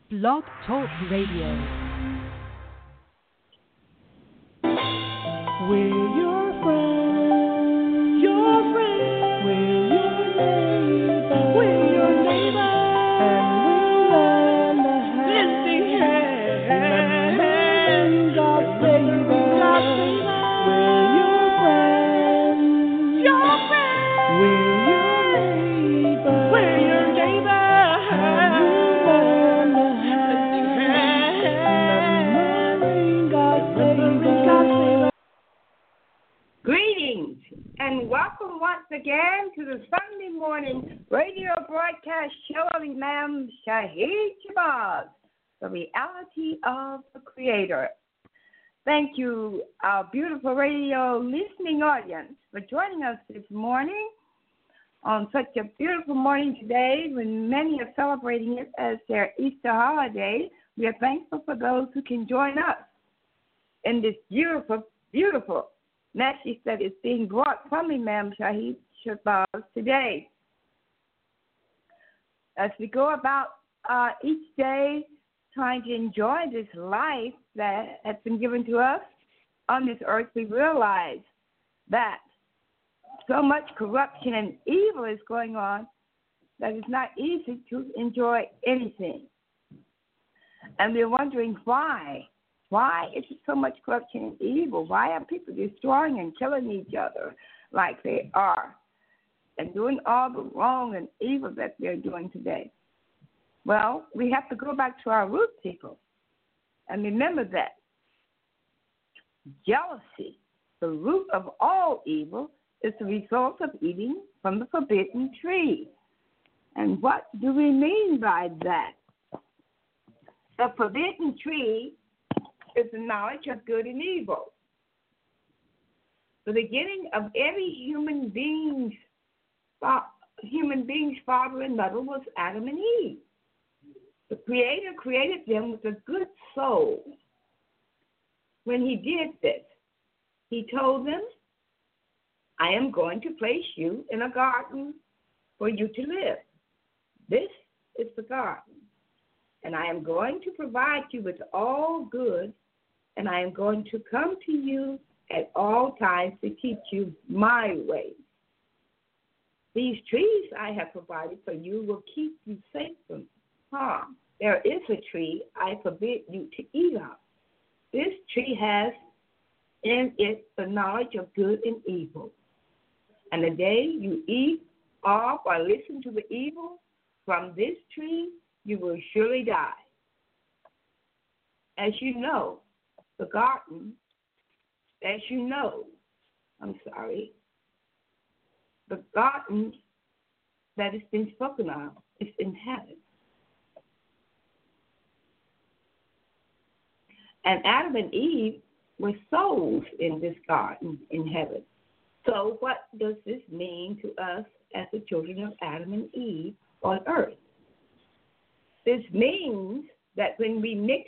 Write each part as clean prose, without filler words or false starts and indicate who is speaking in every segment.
Speaker 1: Blog Talk Radio.
Speaker 2: We're your friends. Your friends. We're your neighbors. We're your neighbors. And we'll lend a hand. Lend God's favor. We're your friends. Your friends. We're your neighbors. We're your neighbors. And we'll lend a hand. Remembering God's favor.
Speaker 3: Greetings and welcome once again to the Sunday morning radio broadcast show of Imam Shahid Shabazz, The Reality of the Creator. Thank you, our beautiful radio listening audience, for joining us this morning on such a beautiful morning today when many are celebrating it as their Easter holiday. We are thankful for those who can join us in this beautiful, beautiful message that is being brought from Imam Shahid Shabazz today. As we go about each day trying to enjoy this life that has been given to us on this earth, we realize that so much corruption and evil is going on that it's not easy to enjoy anything. And we're wondering why. Why is there so much corruption and evil? Why are people destroying and killing each other like they are and doing all the wrong and evil that they're doing today? Well, we have to go back to our root, people, and remember that jealousy, the root of all evil, is the result of eating from the forbidden tree. And what do we mean by that? The forbidden tree is the knowledge of good and evil. The beginning of every human being's father and mother was Adam and Eve. The Creator created them with a good soul. When he did this, he told them, I am going to place you in a garden for you to live. This is the garden. And I am going to provide you with all good, and I am going to come to you at all times to teach you my ways. These trees I have provided for you will keep you safe from harm. There is a tree I forbid you to eat of. This tree has in it the knowledge of good and evil. And the day you eat of or listen to the evil from this tree, you will surely die. The garden that has been spoken of is in heaven. And Adam and Eve were souls in this garden in heaven. So what does this mean to us as the children of Adam and Eve on earth? This means that when we mix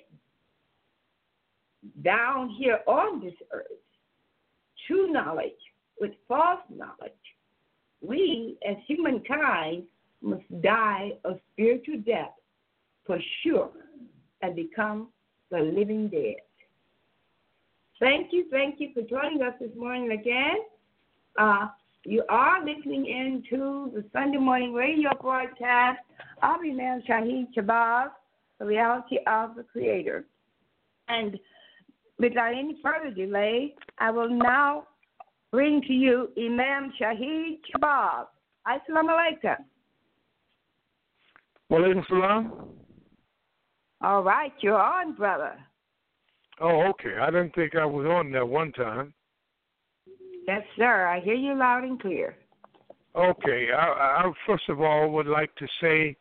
Speaker 3: down here on this earth true knowledge with false knowledge, we as humankind must die a spiritual death for sure and become the living dead. Thank you for joining us this morning again. You are listening in to the Sunday morning radio broadcast of Imam Shahid Shabazz, The Reality of the Creator. And without any further delay, I will now bring to you Imam Shahid Shabazz. Assalamu alaikum.
Speaker 4: Wa alaikum salam.
Speaker 3: All right, you're on, brother.
Speaker 4: Oh, okay. I didn't think I was on that one time.
Speaker 3: Yes, sir. I hear you loud and clear.
Speaker 4: Okay. I first of all would like to say,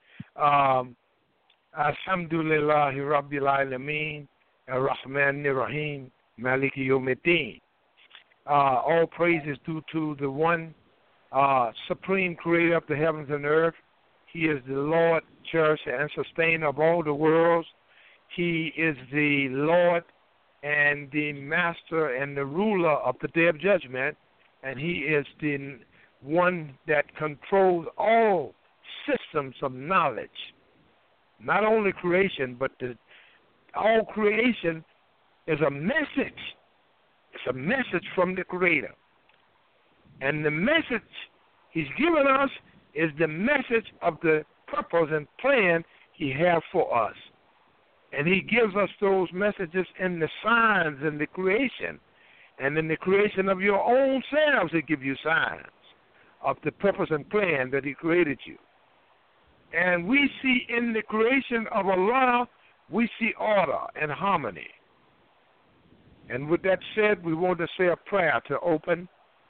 Speaker 4: Alhamdulillahi Rabbil Alameen, Ar-Rahman Ar-Rahim, Maliki Yawmiddin. All praise is due to the one supreme creator of the heavens and earth. He is the Lord, cherisher, and sustainer of all the worlds. He is the Lord and the master and the ruler of the day of judgment. And he is the one that controls all systems of knowledge. not only creation, but all creation is a message. It's a message from the Creator. And the message He's given us is the message of the purpose and plan He has for us. And He gives us those messages in the signs in the creation. And in the creation of your own selves, He gives you signs of the purpose and plan that He created you. And we see in the creation of Allah, we see order and harmony. And with that said, we want to say a prayer to open.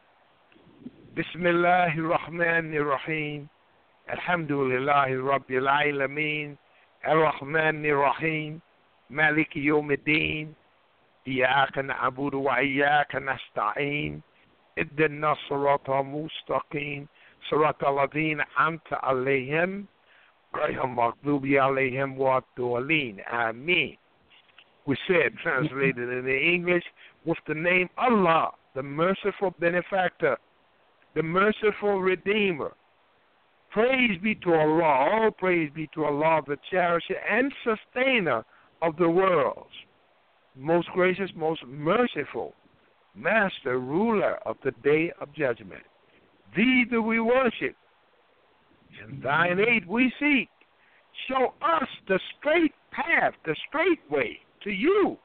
Speaker 4: Bismillahirrahmanirrahim. Alhamdulillahi Rabbil Alameen. Ar-Rahmanir-Rahim. Maliki Yawmiddin. إياك نعبد وإياك نستعين اهدنا الصراط المستقيم صراط الذين أنعمت عليهم غير المغضوب عليهم ولا الضالين. Amen. We said, translated in the English, with the name Allah, the merciful benefactor, the merciful redeemer. Praise be to Allah, all praise be to Allah, the cherisher and sustainer of the worlds. Most gracious, most merciful, master, ruler of the day of judgment. Thee do we worship, and thine aid we seek. Show us the straight path, the straight way to you,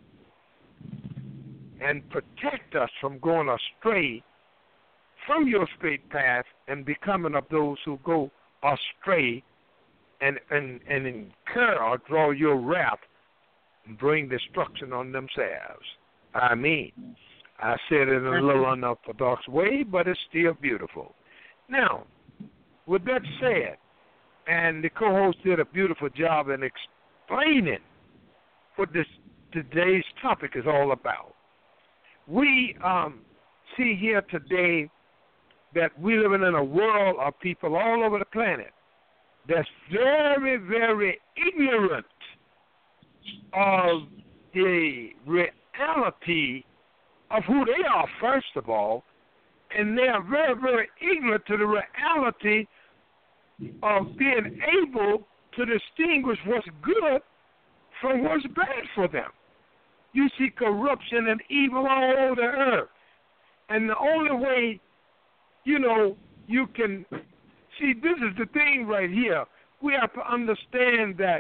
Speaker 4: and protect us from going astray from your straight path and becoming of those who go astray and incur or draw your wrath and bring destruction on themselves. I mean, I said it in a little unorthodox way, but it's still beautiful. Now, with that said, and the co-host did a beautiful job in explaining what today's topic is all about. We see here today that we're living in a world of people all over the planet that's very, very ignorant of the reality of who they are, first of all, and they are very, very ignorant to the reality of being able to distinguish what's good from what's bad for them. You see corruption and evil all over the earth. And the only way, you can see, this is the thing right here. We have to understand that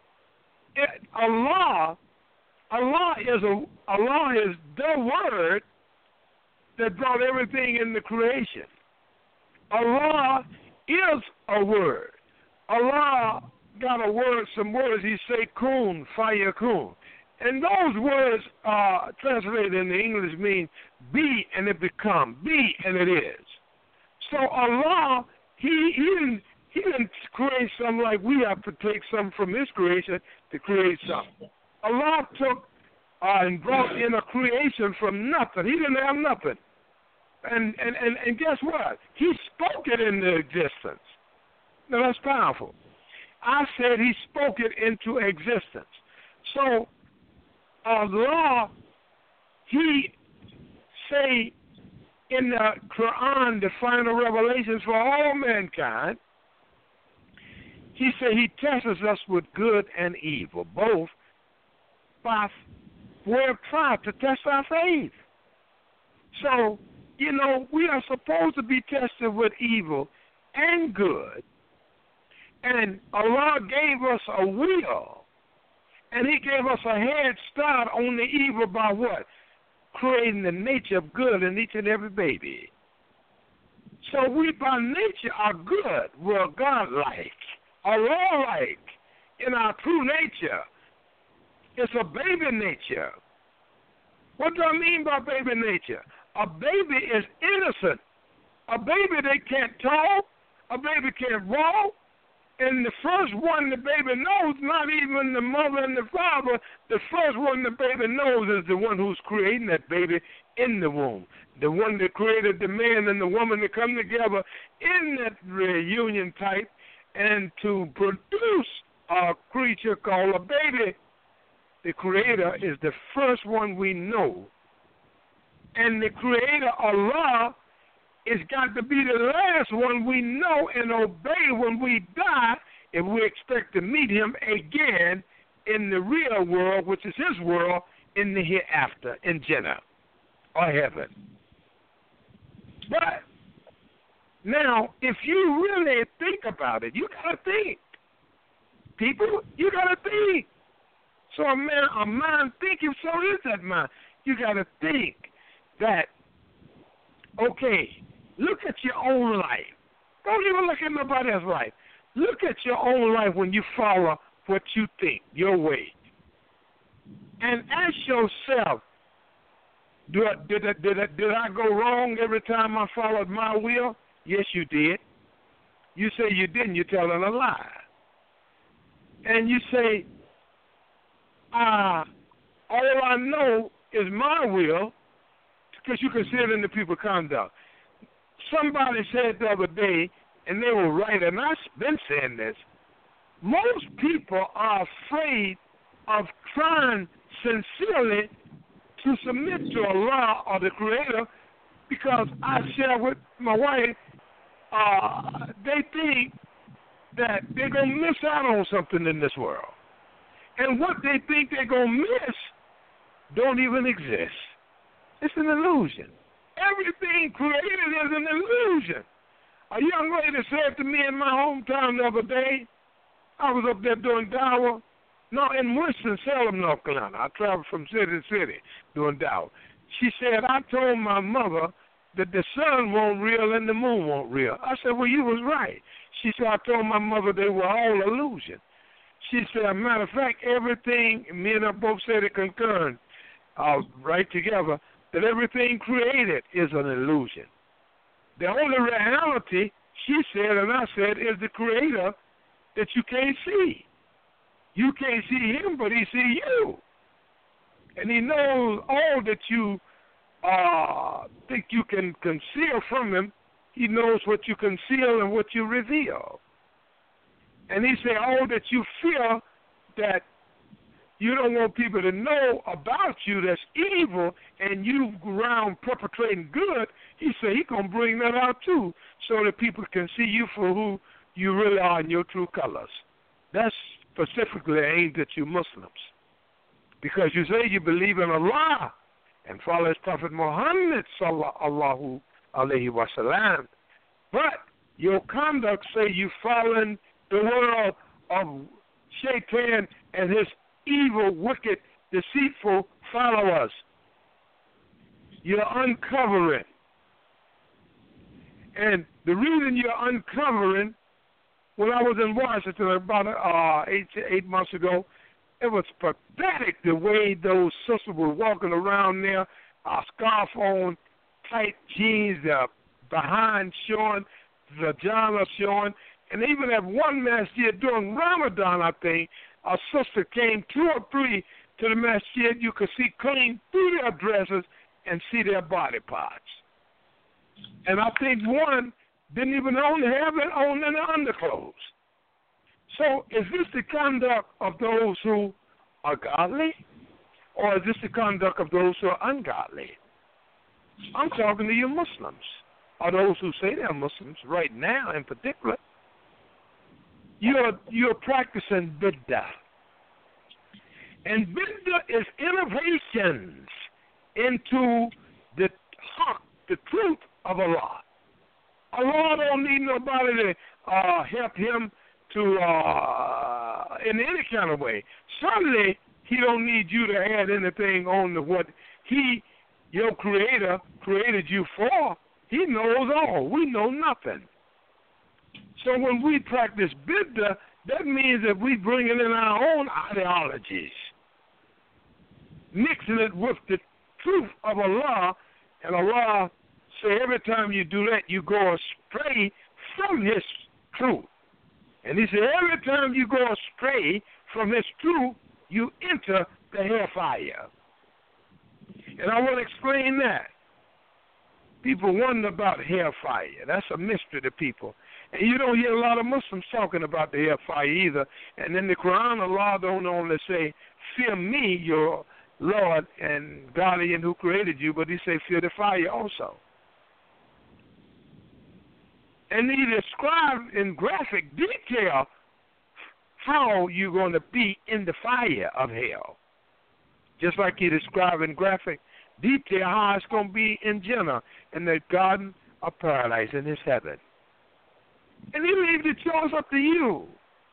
Speaker 4: Allah is the word that brought everything into creation. Allah is a word. Allah got a word, some words. He say kun, fayakun. And those words translated in the English mean be and it become, be and it is. So Allah, He didn't create something like we have to take something from His creation to create something. Allah took and brought in a creation from nothing. He didn't have nothing. And guess what? He spoke it into existence. Now that's powerful. I said He spoke it into existence. So Allah, He say in the Quran, the final revelations for all mankind, He said He tests us with good and evil, both by way of trial to test our faith. So, we are supposed to be tested with evil and good. And Allah gave us a will. And He gave us a head start on the evil by what? Creating the nature of good in each and every baby. So we by nature are good. We're God-like, Allah-like in our true nature. It's a baby nature. What do I mean by baby nature? A baby is innocent. A baby, they can't talk. A baby can't walk. And the first one the baby knows, not even the mother and the father, the first one the baby knows is the one who's creating that baby in the womb. The one that created the man and the woman to come together in that reunion type and to produce a creature called a baby. The Creator is the first one we know. And the Creator, Allah, is got to be the last one we know and obey when we die if we expect to meet him again in the real world, which is his world, in the hereafter, in Jannah, or heaven. But now, if you really think about it, you got to think. People, you got to think. So a mind thinking, so is that mind. You got to think that, okay, look at your own life. Don't even look at nobody else's life. Look at your own life when you follow what you think, your way. And ask yourself, did I go wrong every time I followed my will? Yes, you did. You say you didn't, you're telling a lie. And you say, all I know is my will, because you can see it in the people's conduct. Somebody said the other day, and they were right, and I've been saying this, most people are afraid of trying sincerely to submit to Allah or the Creator, because I share with my wife, they think that they're going to miss out on something in this world. And what they think they're going to miss don't even exist. It's an illusion. Everything created is an illusion. A young lady said to me in my hometown the other day, I was up there doing dawah. No, in Winston-Salem, North Carolina. I traveled from city to city doing dawah. She said, I told my mother that the sun won't real and the moon won't real. I said, well, you was right. She said, I told my mother they were all illusion. She said, as a matter of fact, everything, me and her both said it concurrent, right together, that everything created is an illusion. The only reality, she said and I said, is the Creator that you can't see. You can't see him, but he sees you. And he knows all that you think you can conceal from him. He knows what you conceal and what you reveal. And he said, all that you feel that you don't want people to know about you that's evil, and you go around perpetrating good, he said he's going to bring that out too, so that people can see you for who you really are in your true colors. That's specifically aimed at you Muslims. Because you say you believe in Allah and follow his Prophet Muhammad sallallahu alayhi wa sallam, but your conduct say you following the world of Shaitan and his evil, wicked, deceitful followers. You're uncovering. And the reason you're uncovering, when I was in Washington about 8 months ago, it was pathetic the way those sisters were walking around there, scarf on, tight jeans, behind showing, vagina showing. And even at one masjid during Ramadan, I think, a sister came 2 or 3 to the masjid. You could see clean through their dresses and see their body parts. And I think one didn't even only have it on in the underclothes. So is this the conduct of those who are godly, or is this the conduct of those who are ungodly? I'm talking to you Muslims, or those who say they're Muslims right now in particular. You're practicing bid'ah. And bid'ah is innovations into the haqq, the truth of Allah. Allah don't need nobody to help him to in any kind of way. Certainly, he don't need you to add anything on to what he, your Creator, created you for. He knows all. We know nothing. So when we practice bid'ah, that means that we bringing in our own ideologies, mixing it with the truth of Allah, and Allah say every time you do that, you go astray from his truth. And he said every time you go astray from his truth, you enter the hellfire. And I want to explain that. People wonder about hellfire. That's a mystery to people. And you don't hear a lot of Muslims talking about the hellfire either. And in the Quran, Allah don't only say, fear me, your Lord and guardian who created you, but he say, fear the fire also. And he described in graphic detail how you're going to be in the fire of hell. Just like he described in graphic detail how it's going to be in Jannah, in the garden of paradise, in his heaven. And he leaves the choice up to you.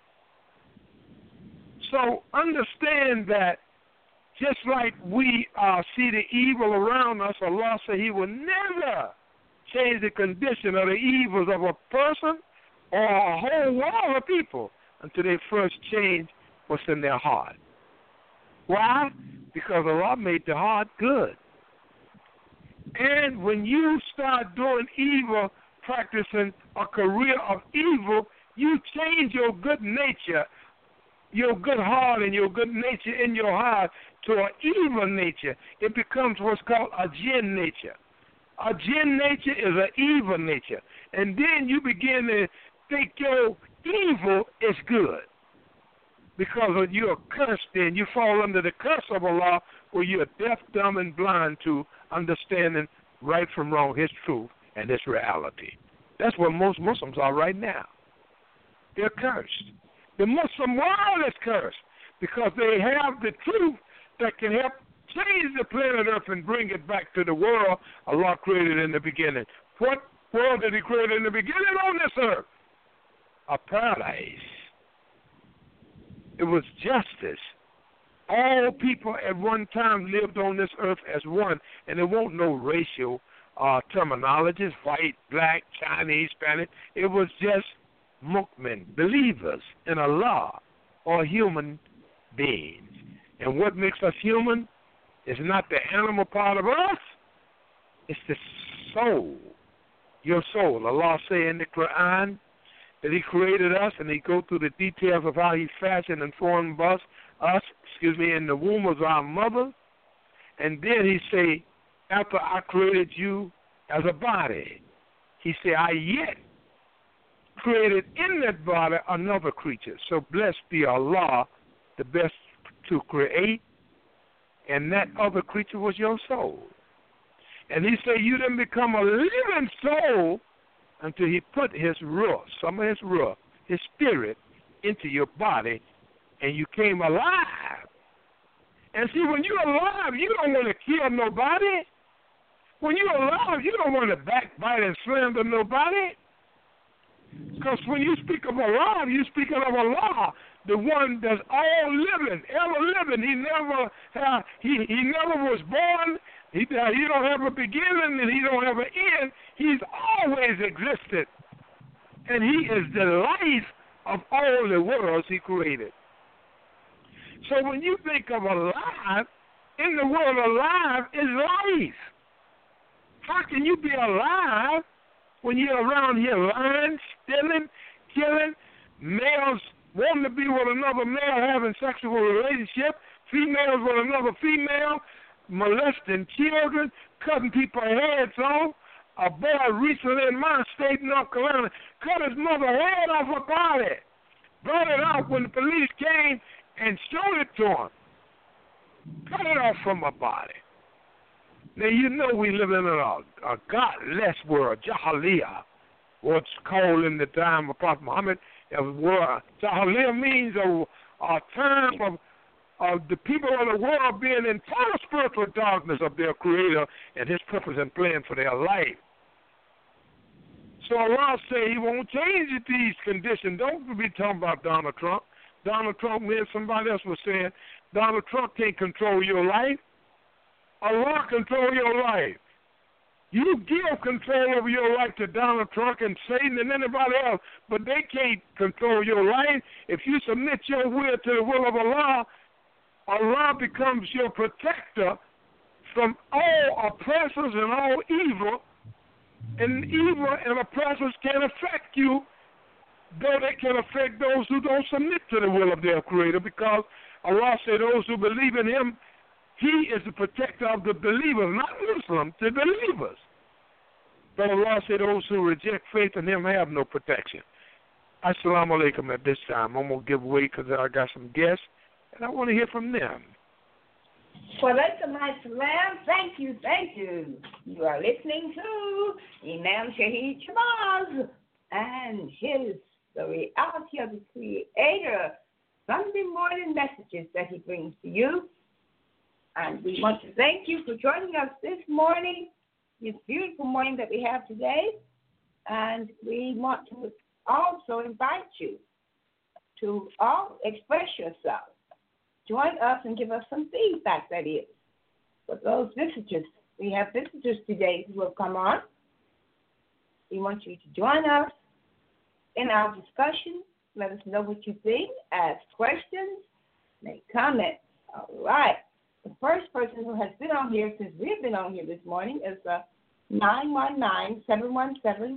Speaker 4: So understand that just like we see the evil around us, Allah said he will never change the condition of the evils of a person or a whole world of people until they first change what's in their heart. Why? Because Allah made the heart good. And when you start doing evil, practicing a career of evil, you change your good nature, your good heart and your good nature in your heart to an evil nature. It becomes what's called a jinn nature. A jinn nature is an evil nature. And then you begin to think your evil is good. Because when you're cursed, then you fall under the curse of Allah, where you're deaf, dumb, and blind to understanding right from wrong, His truth, and His reality. That's where most Muslims are right now. They're cursed. The Muslim world is cursed because they have the truth that can help change the planet Earth and bring it back to the world Allah created in the beginning. What world did He create in the beginning on this earth? A paradise. It was justice. All people at one time lived on this earth as one, and there won't no racial terminologies, white, black, Chinese, Spanish. It was just mu'min, believers in Allah, or human beings. And what makes us human is not the animal part of us, it's the soul, your soul. Allah say in the Quran that He created us, and He go through the details of how He fashioned and formed us, in the womb of our mother. And then He say, after I created you as a body, He say, I yet created in that body another creature. So blessed be Allah, the best to create, and that other creature was your soul. And He say, you didn't become a living soul until He put His ruh, some of His ruh, His spirit, into your body, and you came alive. And see, when you're alive, you don't want to kill nobody. When you're alive, you don't want to backbite and slander nobody. Because when you speak of Allah, you're speaking of Allah, the one that's all living, ever living. He never was born. He don't have a beginning and He don't have an end. He's always existed. And He is the life of all the worlds He created. So when you think of alive, in the word alive is life. How can you be alive when you're around here lying, stealing, killing, males wanting to be with another male, having sexual relationship, females with another female, molesting children, cutting people's heads off? A boy recently in my state, North Carolina, cut his mother's head off her body, brought it out when the police came and showed it to him. Cut it off from her body. Now, you know we live in a godless world, Jahiliyyah, what's called in the time of Prophet Muhammad. Jahiliyyah means a time of the people of the world being in total spiritual darkness of their Creator and His purpose and plan for their life. So Allah say He won't change these conditions. Don't be talking about Donald Trump. Donald Trump, when somebody else was saying, Donald Trump can't control your life. Allah control your life. You give control over your life to Donald Trump and Satan and anybody else, but they can't control your life. If you submit your will to the will of Allah, Allah becomes your protector from all oppressors and all evil. And evil and oppressors can affect you, though they can affect those who don't submit to the will of their Creator, because Allah said those who believe in Him, He is the protector of the believers, not Muslims, the believers. But Allah said those who reject faith in Him have no protection. Assalamu alaikum at this time. I'm going to give away because I got some guests, and I want to hear from them.
Speaker 3: Well, that's a nice salam. Thank you, thank you. You are listening to Imam Shahid Shabazz and the reality of the Creator Sunday morning messages that he brings to you. And we want to thank you for joining us this morning, this beautiful morning that we have today. And we want to also invite you to all express yourself. Join us and give us some feedback, that is. For those visitors, we have visitors today who have come on. We want you to join us in our discussion. Let us know what you think. Ask questions. Make comments. All right. The first person who has been on here since we've been on here this morning is 919-717-2047.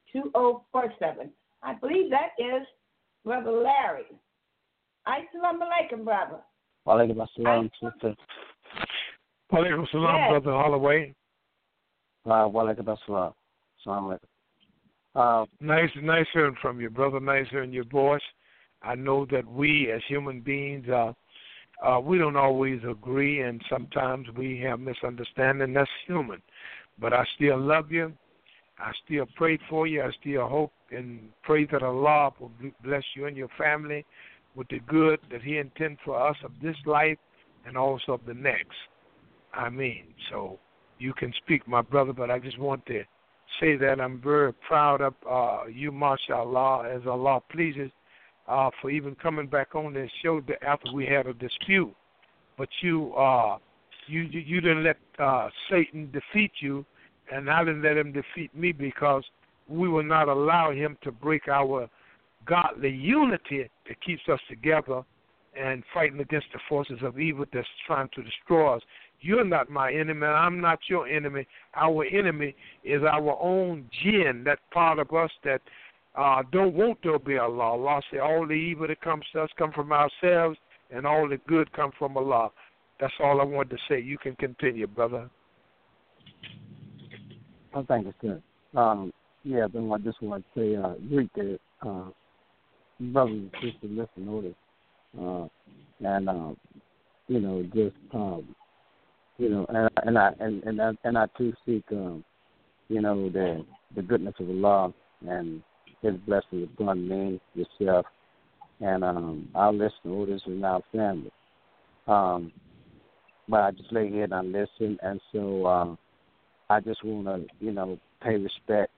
Speaker 3: I believe that is Brother Larry. Assalamu alaikum, brother.
Speaker 5: Walaikum assalam, sister.
Speaker 4: Walaikum assalam,
Speaker 3: Yes.
Speaker 4: Brother Holloway.
Speaker 5: Walaikum assalam. Assalamu alaikum.
Speaker 4: Nice hearing from you, brother. Nice hearing your voice. I know that we as human beings, we don't always agree, and sometimes we have misunderstanding. That's human. But I still love you. I still pray for you. I still hope and pray that Allah will bless you and your family with the good that He intends for us of this life and also of the next. I mean, so you can speak, my brother, but I just want to say that I'm very proud of you, mashallah, as Allah pleases, for even coming back on this show after we had a dispute. But you didn't let Satan defeat you, and I didn't let him defeat me because we will not allow him to break our godly unity that keeps us together and fighting against the forces of evil that's trying to destroy us. You're not my enemy, and I'm not your enemy. Our enemy is our own jinn, that part of us that don't want to obey Allah. Allah said all the evil that comes to us come from ourselves, and all the good come from Allah. That's all I wanted to say. You can continue, brother.
Speaker 5: Oh, thank you, sir. Yeah, then I just want to say, greet the brothers and sisters listening notice, and and I too seek, the goodness of Allah and His blessings upon me, yourself, and our listeners and our family. But I just lay here and I listen, and so I just want to, pay respect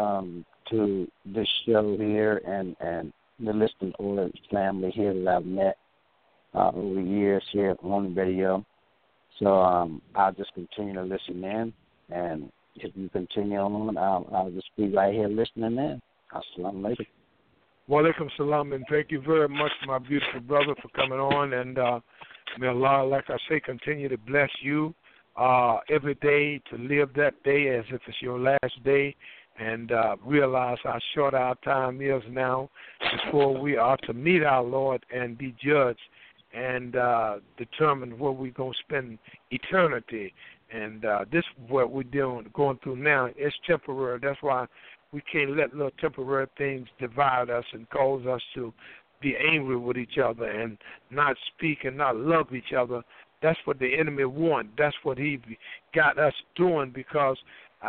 Speaker 5: to this show here and the listening audience family here that I've met over the years here on the radio. So I'll just continue to listen in, and if you continue on, I'll just be right here listening in. Assalamu alaikum.
Speaker 4: Walaikum salam, and thank you very much, my beautiful brother, for coming on. And may Allah, like I say, continue to bless you every day, to live that day as if it's your last day, and realize how short our time is now before we are to meet our Lord and be judged and determine where we're going to spend eternity. And this is what we're going through now. It's temporary. That's why we can't let little temporary things divide us and cause us to be angry with each other and not speak and not love each other. That's what the enemy wants. That's what he got us doing because,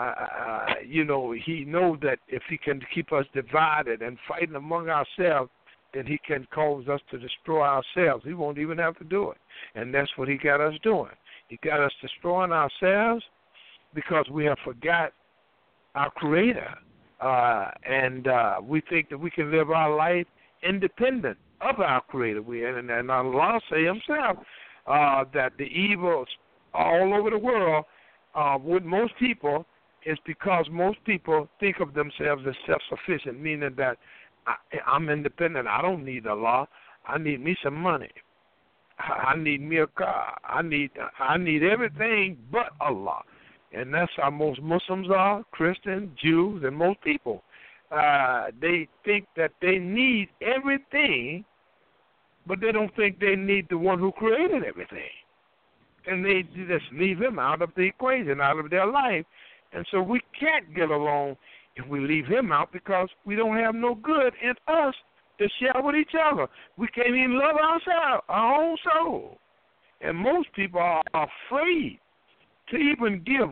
Speaker 4: he knows that if he can keep us divided and fighting among ourselves, then he can cause us to destroy ourselves. He won't even have to do it. And that's what he got us doing. He got us destroying ourselves because we have forgot our Creator. And we think that we can live our life independent of our Creator. And Allah say Himself that the evils all over the world with most people is because most people think of themselves as self-sufficient, meaning that I'm independent. I don't need Allah. I need me some money. I need me a car. I need everything but Allah. And that's how most Muslims are, Christians, Jews, and most people. They think that they need everything, but they don't think they need the one who created everything. And they just leave Him out of the equation, out of their life. And so we can't get along if we leave Him out because we don't have no good in us to share with each other. We can't even love ourselves, our own soul. And most people are afraid to even give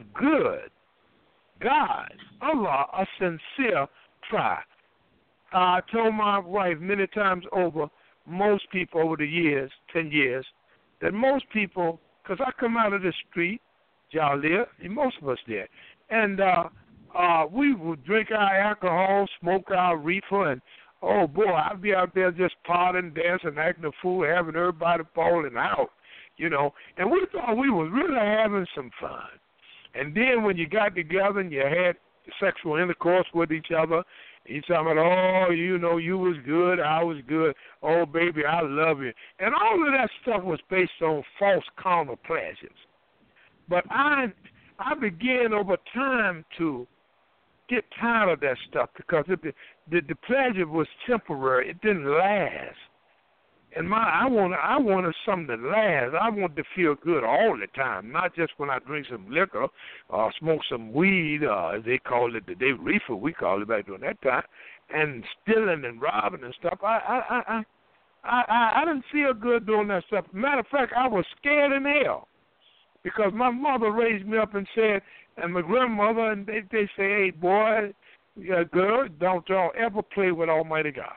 Speaker 4: God, Allah, a sincere try. I told my wife many times over, most people over the years, 10 years, that most people, because I come out of the street, y'all live, and most of us did, and we would drink our alcohol, smoke our reefer, and oh boy, I'd be out there just partying, dancing, acting a fool, having everybody falling out, you know. And we thought we was really having some fun. And then when you got together and you had sexual intercourse with each other, you talking about, oh, you know, you was good, I was good, oh baby, I love you, and all of that stuff was based on false carnal pleasures. But I began over time to get tired of that stuff because the pleasure was temporary. It didn't last. And I wanted something that lasts. I want to feel good all the time, not just when I drink some liquor or smoke some weed, as they called it today, reefer, we called it back during that time, and stealing and robbing and stuff. I didn't feel good doing that stuff. Matter of fact, I was scared in hell because my mother raised me up and said, and my grandmother, and they say, hey, boy, girl, don't y'all ever play with Almighty God.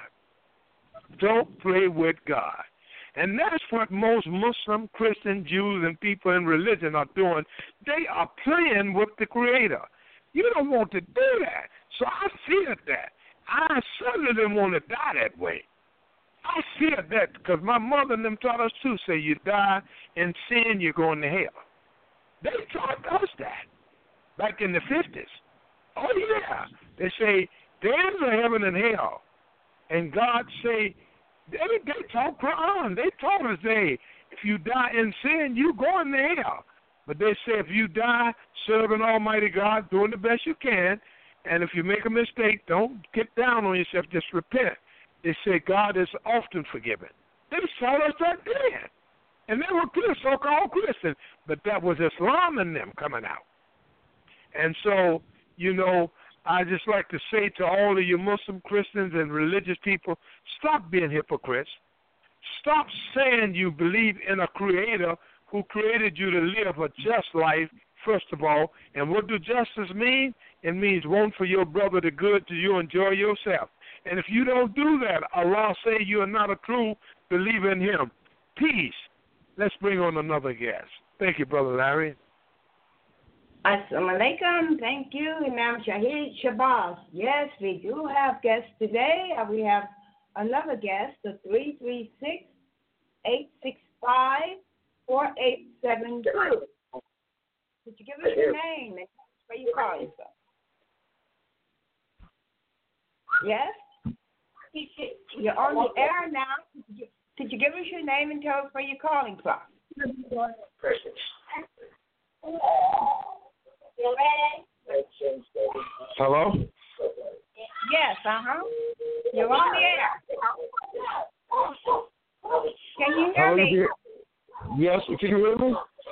Speaker 4: Don't play with God. And that's what most Muslim, Christian, Jews, and people in religion are doing. They are playing with the Creator. You don't want to do that. So I feared that. I certainly didn't want to die that way. I feared that because my mother and them taught us too. Say you die in sin, you're going to hell. They taught us that back in the 50s. Oh, yeah. They say there's a heaven and hell. And God say, they taught Quran. They taught us, hey, if you die in sin, you go in the hell. But they say if you die serving Almighty God, doing the best you can, and if you make a mistake, don't get down on yourself, just repent. They say God is often forgiven. They taught us that then. And they were good, so-called Christians. But that was Islam in them coming out. And so, you know, I just like to say to all of you Muslim Christians and religious people, stop being hypocrites. Stop saying you believe in a Creator who created you to live a just life, first of all. And what does justice mean? It means want for your brother the good to you enjoy yourself. And if you don't do that, Allah say you are not a true believer in Him. Peace. Let's bring on another guest. Thank you, Brother Larry.
Speaker 3: Assalamu alaikum. Thank you, Imam Shahid Shabazz. Yes, we do have guests today. We have another guest, the 336-865-4872. Could you give us your name and where you call yourself? Yes? You're on the air now. Could you give us your name and tell us where you're calling from?
Speaker 6: Hello?
Speaker 3: Yes, You're on the air. Can you hear me?
Speaker 6: Yes, can you hear me?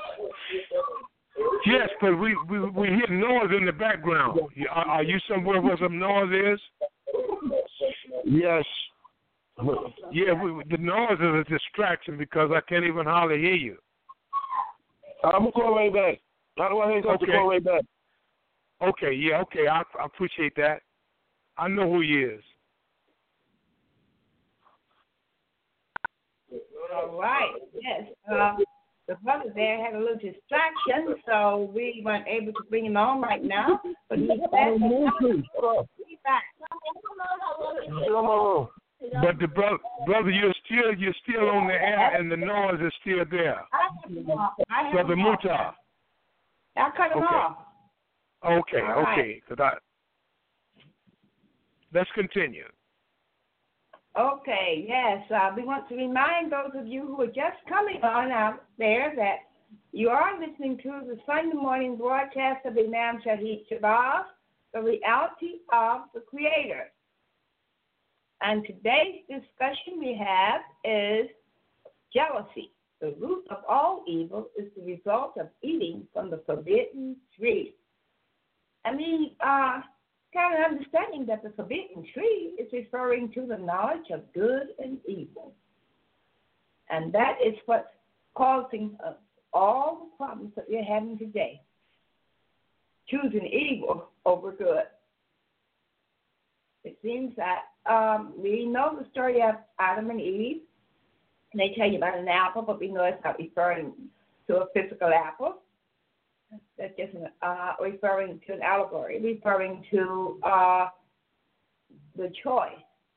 Speaker 4: Yes, but we hear noise in the background. Are you somewhere where some noise is?
Speaker 6: Yes.
Speaker 4: Yeah, the noise is a distraction because I can't even hardly hear you.
Speaker 6: I'm going to call right back. How do I hang up to call right back?
Speaker 4: Okay, yeah, okay. I appreciate that. I know who he is.
Speaker 3: All right, yes. The brother there had a little distraction, so we weren't able to bring him on right now. But he's back. He's back.
Speaker 4: But the brother, you're still on the air, and the noise is still there. Brother Mutar.
Speaker 3: I'll cut him off.
Speaker 4: Okay,
Speaker 3: all
Speaker 4: okay. Right. Let's continue.
Speaker 3: Okay, yes. We want to remind those of you who are just coming on out there that you are listening to the Sunday morning broadcast of Imam Shahid Shabazz, The Reality of the Creator. And today's discussion we have is jealousy. The root of all evil is the result of eating from the forbidden tree. And we kind of understanding that the forbidden tree is referring to the knowledge of good and evil. And that is what's causing all the problems that we're having today. Choosing evil over good. It seems that we know the story of Adam and Eve. They tell you about an apple, but we know it's not referring to a physical apple. That's just referring to an allegory, referring to the choice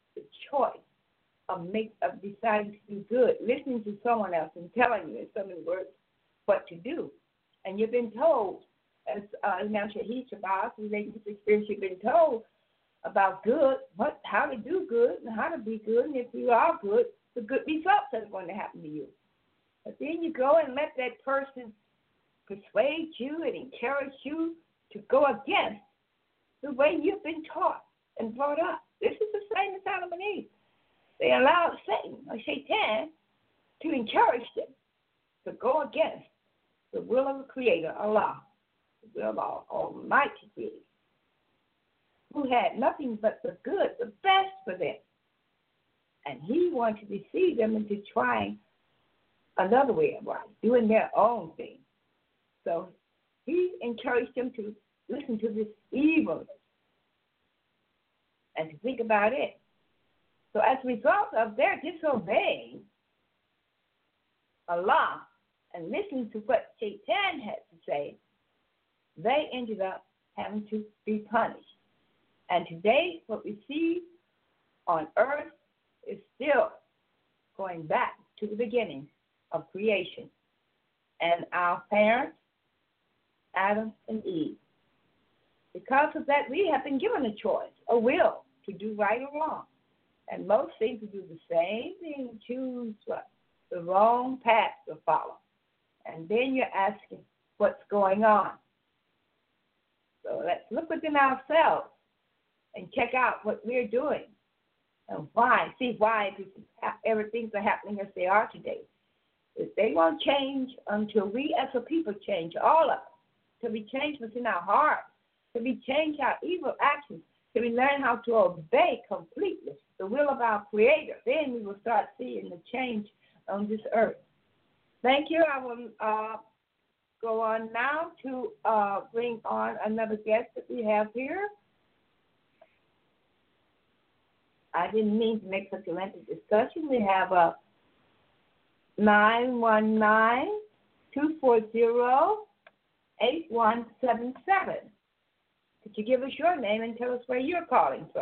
Speaker 3: of deciding to do good, listening to someone else and telling you in so many words what to do. And you've been told, as Imam Shahid Shabazz, relating to this experience, you've been told about good, how to do good and how to be good, and if you are good, the good results that are going to happen to you. But then you go and let that person persuade you and encourage you to go against the way you've been taught and brought up. This is the same as Adam and Eve. They allowed Satan or Shaitan to encourage them to go against the will of the Creator, Allah, the will of our Almighty Creator, who had nothing but the good, the best for them. And he wanted to deceive them into trying another way of life, doing their own thing. So he encouraged them to listen to this evil and to think about it. So as a result of their disobeying Allah and listening to what Shaitan had to say, they ended up having to be punished. And today, what we see on earth is still going back to the beginning of creation and our parents, Adam and Eve. Because of that, we have been given a choice, a will to do right or wrong. And most things do the same thing, choose what? The wrong path to follow. And then you're asking what's going on. So let's look within ourselves and check out what we're doing and why. See why everything's are happening as they are today. If they won't change until we as a people change, all of us, till we change what's in our hearts, till we change our evil actions, till we learn how to obey completely the will of our Creator, then we will start seeing the change on this earth. Thank you. I will go on now to bring on another guest that we have here. I didn't mean to make such a lengthy discussion. We have 919-240-8177. Could you give us your name and tell us where you're calling from?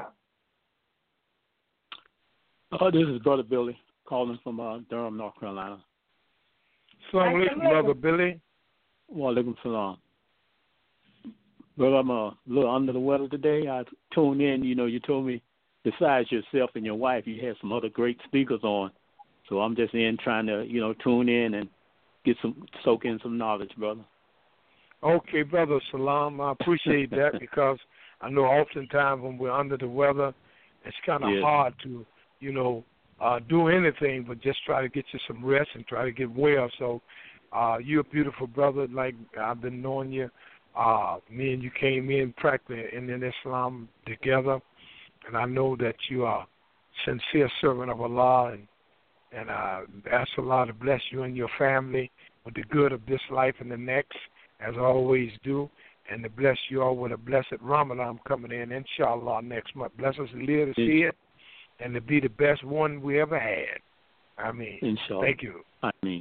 Speaker 7: This is Brother Billy calling from Durham, North Carolina.
Speaker 4: Assalamu alaikum, Brother Billy.
Speaker 7: Wa alaikum salam. Brother, I'm a little under the weather today. I tuned in. You told me besides yourself and your wife, you had some other great speakers on. So I'm just trying to, tune in and soak in some knowledge, brother.
Speaker 4: Okay, Brother Salam. I appreciate that because I know oftentimes when we're under the weather, it's kind of hard to, do anything but just try to get you some rest and try to get well. So you're a beautiful brother. Like I've been knowing you. Me and you came in practically in Islam together. And I know that you are a sincere servant of Allah, and I ask Allah to bless you and your family with the good of this life and the next, as I always do, and to bless you all with a blessed Ramadan coming in, inshallah, next month. Bless us to live to see it and to be the best one we ever had. I mean,
Speaker 7: inshallah.
Speaker 4: Thank you.
Speaker 7: I mean,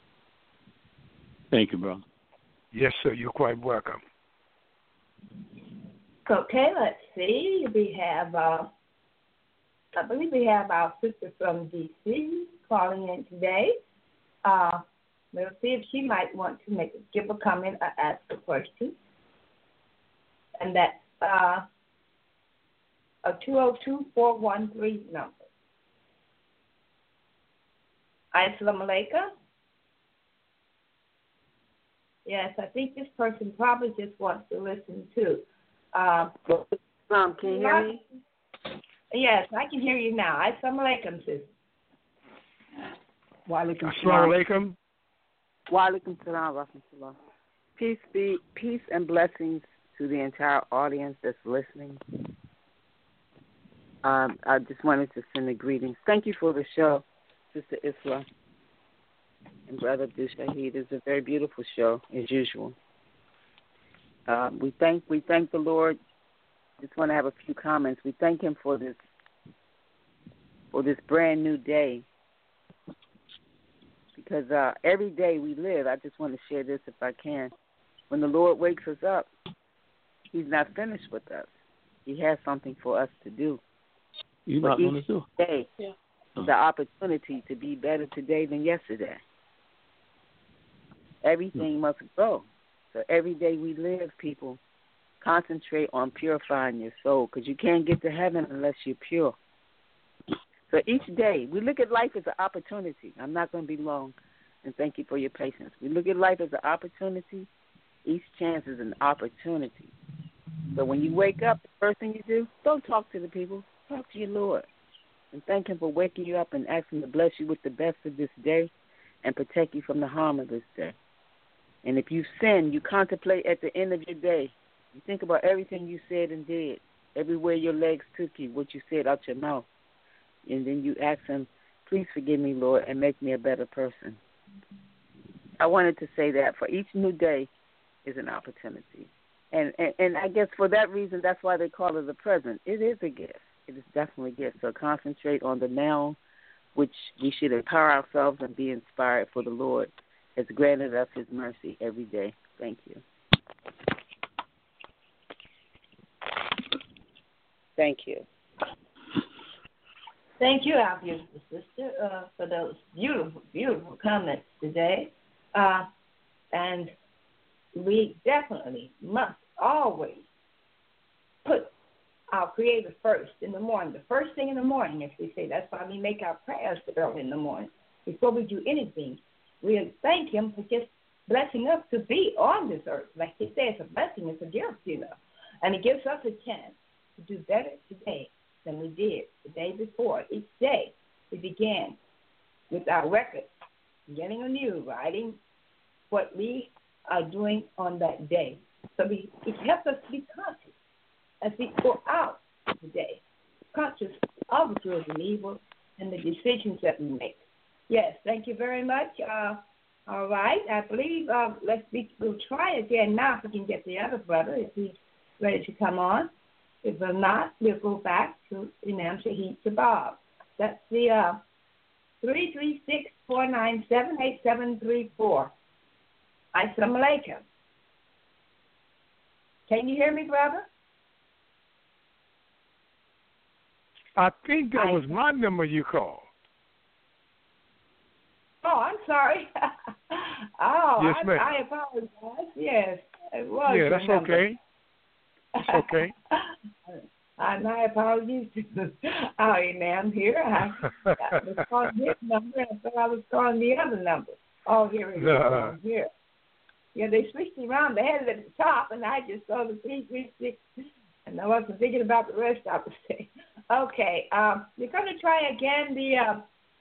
Speaker 7: thank you, brother.
Speaker 4: Yes, sir. You're quite welcome.
Speaker 3: Okay, let's see. We have, I believe we have our sister from D.C. calling in today. We'll see if she might want to give a comment or ask a question. And that's a 202-413 number. Assalamu alaikum. Yes, I think this person probably just wants to listen too.
Speaker 8: Can you hear me?
Speaker 3: Yes, I can hear you now. Assalamu alaikum, sis.
Speaker 8: Wa alaikum
Speaker 4: Assalamu alaikum.
Speaker 8: Wa alaikum salam wa rahmatullah. Peace and blessings to the entire audience that's listening. I just wanted to send the greetings. Thank you for the show, Sister Isla and Brother Abdul Shahid. It's a very beautiful show, as usual. We thank the Lord. Just want to have a few comments. We thank Him for this brand new day because every day we live, I just want to share this if I can. When the Lord wakes us up, He's not finished with us. He has something for us to do.
Speaker 7: You're not going to do.
Speaker 8: Day, the opportunity to be better today than yesterday. Everything must grow. So every day we live, people, concentrate on purifying your soul, because you can't get to heaven unless you're pure. So each day, we look at life as an opportunity. I'm not going to be long, and thank you for your patience. We look at life as an opportunity. Each chance is an opportunity. So when you wake up, the first thing you do, don't talk to the people. Talk to your Lord and thank Him for waking you up and ask Him to bless you with the best of this day and protect you from the harm of this day. And if you sin, you contemplate at the end of your day. You think about everything you said and did, everywhere your legs took you, what you said out your mouth. And then you ask Him, please forgive me, Lord, and make me a better person. I wanted to say that for each new day is an opportunity. And I guess for that reason, that's why they call it a present. It is a gift. It is definitely a gift. So concentrate on the now, which we should empower ourselves and be inspired, for the Lord has granted us His mercy every day. Thank you. Thank you.
Speaker 3: Thank you, our beautiful sister, for those beautiful, beautiful comments today. And we definitely must always put our Creator first in the morning. The first thing in the morning, as we say. That's why we make our prayers early in the morning. Before we do anything, we thank Him for just blessing us to be on this earth. Like He says, it's a blessing, it's a gift, you know. And He gives us a chance to do better today than we did the day before. Each day we began with our record, beginning anew, writing what we are doing on that day. So it helps us to be conscious as we go out the day, conscious of the good and evil and the decisions that we make. Yes, thank you very much. All right, I believe we'll try again now if we can get the other brother, if he's ready to come on. If not, we'll go back to Imam Shahid Sabab. That's the 336-497-8734. Assalamu alaikum. Can you hear me, brother?
Speaker 4: I think that was my number you called.
Speaker 3: Oh, I'm sorry.
Speaker 4: Yes, ma'am.
Speaker 3: I apologize. Yes, it was.
Speaker 4: Yeah, that's okay. It's okay.
Speaker 3: My apologies to our Imam here. I was calling his number, and I thought I was calling the other number. Oh, here it is. Here. Yeah, they switched around. They had it at the top, and I just saw the 336, and I wasn't thinking about the rest I was saying. Okay, we're going to try again the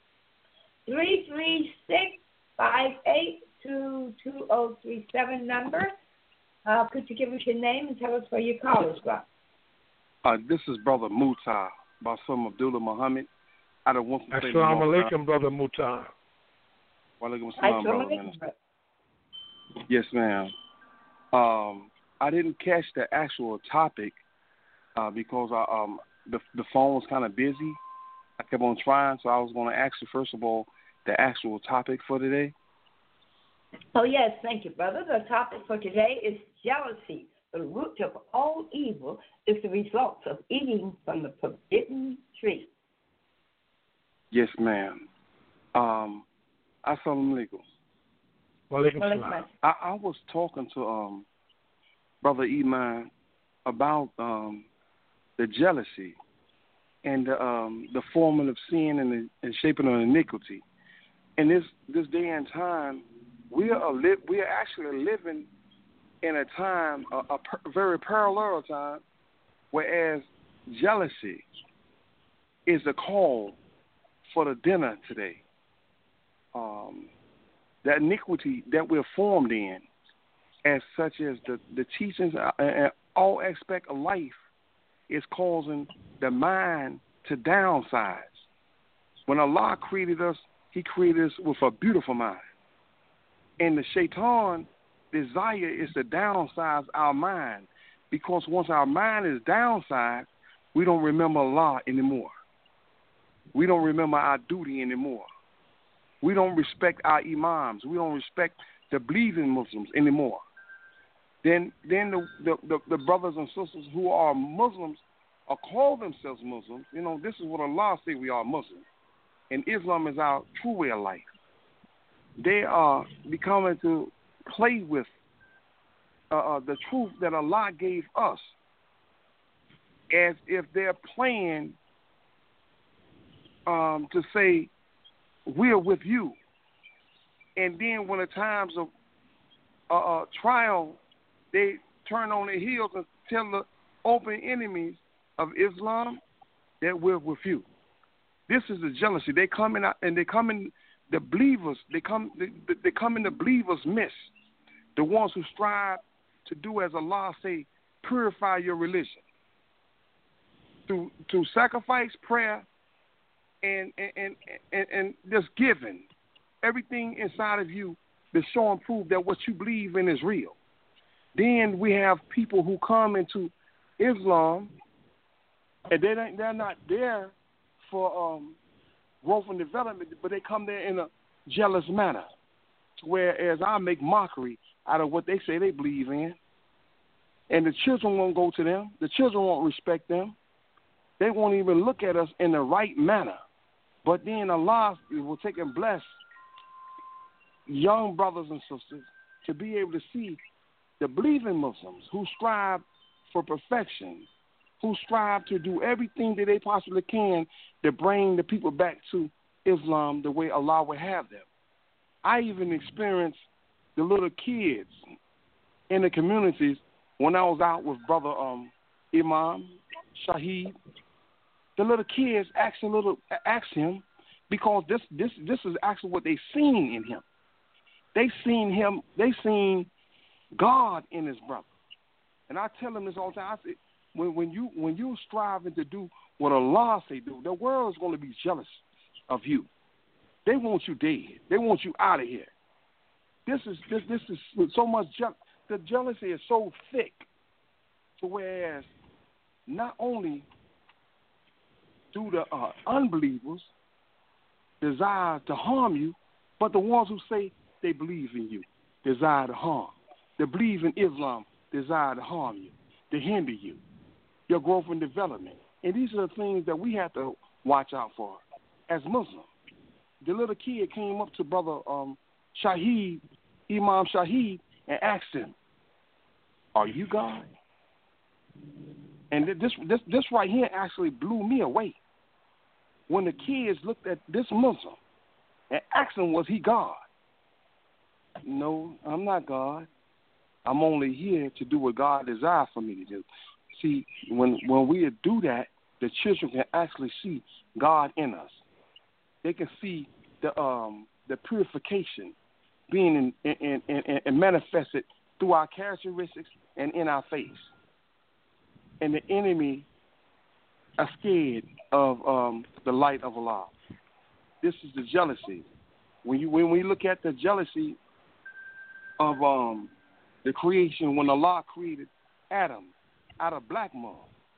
Speaker 3: 336-582-2037 number. Could you give us your name and tell us where you call us from?
Speaker 6: This is Brother Mutar, Basim Abdullah Muhammad. Out of Winston-Salem.
Speaker 4: Assalamu alaikum, Brother Mutar.
Speaker 6: Wa alaikum assalam, Brother Minister. Yes, ma'am. I didn't catch the actual topic because the phone was kind of busy. I kept on trying, so I was going to ask you, first of all, the actual topic for today.
Speaker 3: Oh, yes, thank you, brother. The topic for today is jealousy. The root of all evil is the result of eating from the forbidden tree.
Speaker 6: Yes, ma'am. Assalamu alaikum. I was talking to Brother Iman about the jealousy and the forming of sin and shaping of iniquity. In this day and time, we are actually living in a time, a very parallel time, whereas jealousy is the call for the dinner today. That iniquity that we're formed in, as such as the teachings and all aspect of life, is causing the mind to downsize. When Allah created us, He created us with a beautiful mind. And the shaitan desire is to downsize our mind, because once our mind is downsized, we don't remember Allah anymore. We don't remember our duty anymore. We don't respect our imams. We don't respect the believing Muslims anymore. Then the brothers and sisters who are Muslims or call themselves Muslims, you know, this is what Allah says we are Muslims. And Islam is our true way of life. They are becoming to play with the truth that Allah gave us as if they're playing to say, we're with you. And then when the times of trial, they turn on their heels and tell the open enemies of Islam that we're with you. This is the jealousy. They come in and they come in the believers. They come in the believers' midst. The ones who strive to do as Allah say, purify your religion through sacrifice, prayer, and just giving everything inside of you to show and prove that what you believe in is real. Then we have people who come into Islam and they're not there for growth and development, but they come there in a jealous manner, whereas I make mockery out of what they say they believe in, and the children won't go to them. The children won't respect them. They won't even look at us in the right manner. But then Allah will take and bless young brothers and sisters to be able to see the believing Muslims who strive for perfection, who strive to do everything that they possibly can to bring the people back to Islam the way Allah would have them. I even experienced the little kids in the communities when I was out with Brother Imam Shaheed. The little kids asked him because this is actually what they seen in him. They seen God in his brother. And I tell them this all the time. I say, when you striving to do what Allah say do, the world is going to be jealous of you. They want you dead. They want you out of here. This is so much the jealousy is so thick, to whereas not only do the unbelievers desire to harm you, but the ones who say they believe in you desire to harm. They believe in Islam, desire to harm you, to hinder you, your growth and development. And these are the things that we have to watch out for as Muslims. The little kid came up to Brother Shaheed, Imam Shaheed, and asked him, "Are you God?" And this right here actually blew me away. When the kids looked at this Muslim and asked him, "Was he God?" "No, I'm not God. I'm only here to do what God desires for me to do." See, when we do that, the children can actually see God in us. They can see the purification being and manifested through our characteristics and in our face. And the enemy are scared of the light of Allah. This is the jealousy. When we look at the jealousy of the creation, when Allah created Adam out of black mud,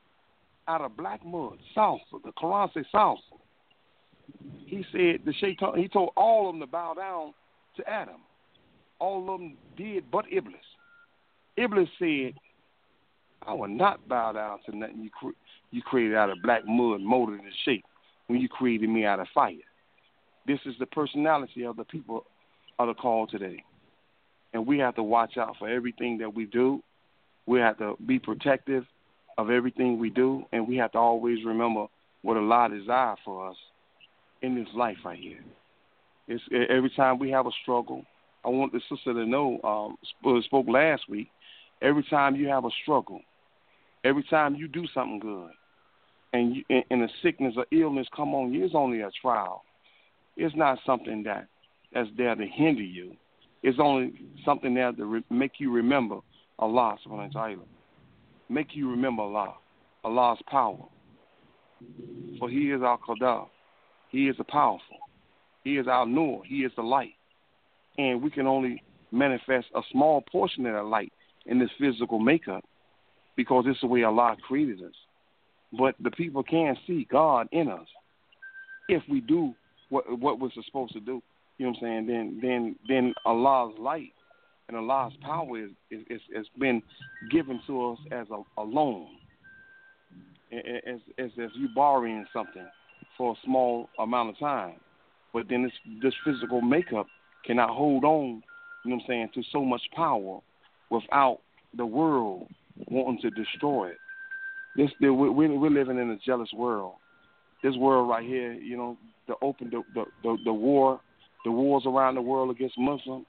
Speaker 6: salsa. The Quran says salsa. He said the shaitan. He told all of them to bow down to Adam. All of them did, but Iblis. Iblis said, "I will not bow down to nothing you created out of black mud, molded in shape, when you created me out of fire." This is the personality of the people of the call today. And we have to watch out for everything that we do. We have to be protective of everything we do, and we have to always remember what Allah desires for us in this life right here. It's every time we have a struggle. I want the sister to know, spoke last week, every time you have a struggle, every time you do something good, and a sickness or illness come on you, it's only a trial. It's not something that's there to hinder you. It's only something there to make you remember Allah subhanahu wa ta'ala. Make you remember Allah, Allah's power. For He is our Qadar. He is the powerful. He is our Nur. He is the light. And we can only manifest a small portion of that light in this physical makeup because it's the way Allah created us. But the people can see God in us if we do what we're supposed to do You know what I'm saying? Then Allah's light and Allah's power is been given to us as a loan, as if you borrowing something for a small amount of time. But then this physical makeup cannot hold on, you know what I'm saying, to so much power without the world wanting to destroy it. We're living in a jealous world. This world right here, you know, the wars around the world against Muslim,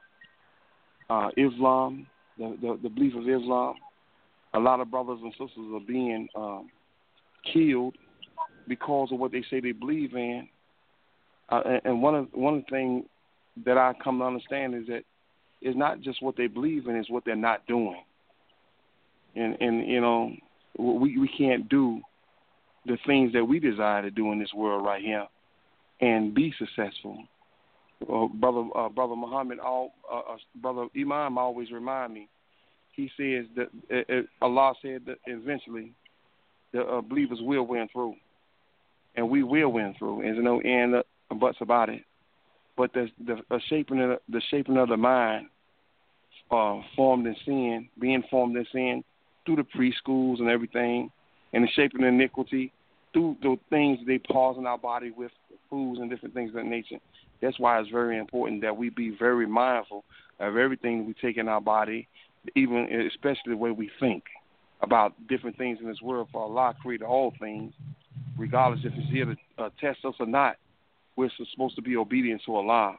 Speaker 6: Islam, the belief of Islam. A lot of brothers and sisters are being killed because of what they say they believe in. And one of the things that I come to understand is that it's not just what they believe in; it's what they're not doing. And you know, we can't do the things that we desire to do in this world right here and be successful. Brother Muhammad, Brother Imam always remind me. He says that Allah said that eventually the believers will win through, and we will win through. And there's no and buts about it. But the shaping of the mind, formed in sin, being formed in sin through the preschools and everything, and the shaping of iniquity through the things they poison our body with, foods and different things of that nature. That's why it's very important that we be very mindful of everything we take in our body, even especially the way we think about different things in this world. For Allah created all things, regardless if it's here to test us or not. We're supposed to be obedient to Allah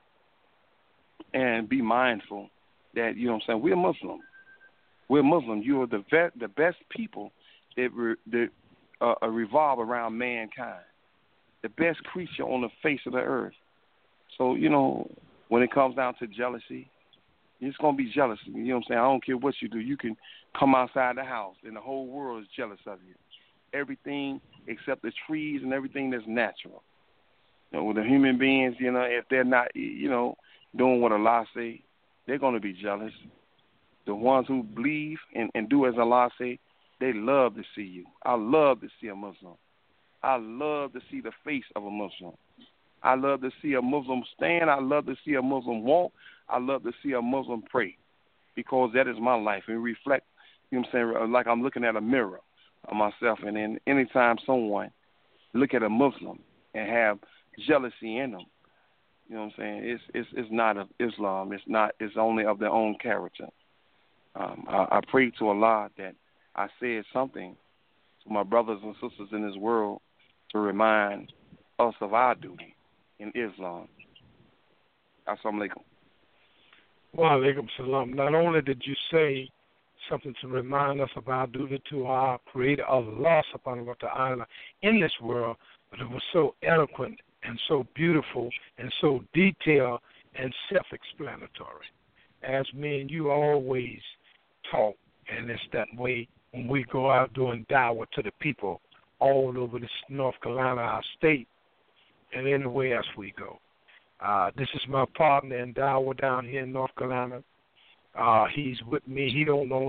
Speaker 6: and be mindful that, you know what I'm saying, we're Muslim. We're Muslim. You are the best people that revolve around mankind, the best creature on the face of the earth. So, you know, when it comes down to jealousy, it's going to be jealousy. You know what I'm saying? I don't care what you do. You can come outside the house and the whole world is jealous of you. Everything except the trees and everything that's natural. You know, with the human beings, you know, if they're not, you know, doing what Allah say, they're going to be jealous. The ones who believe and do as Allah say, they love to see you. I love to see a Muslim. I love to see the face of a Muslim. I love to see a Muslim stand. I love to see a Muslim walk. I love to see a Muslim pray, because that is my life. And reflect, you know what I'm saying, like I'm looking at a mirror of myself. And then anytime someone look at a Muslim and have jealousy in them, you know what I'm saying, it's not of Islam. It's only of their own character. I pray to Allah that I said something to my brothers and sisters in this world to remind us of our duty in Islam. Assalamu alaikum.
Speaker 4: Wa alaikum salam. Not only did you say something to remind us of our duty to our Creator, Allah subhanahu wa ta'ala, in this world, but it was so eloquent and so beautiful and so detailed and self-explanatory. As me and you always talk, and it's that way when we go out doing dawah to the people all over this North Carolina, our state, and anywhere else we go. This is my partner in dawah down here in North Carolina. He's with me. He's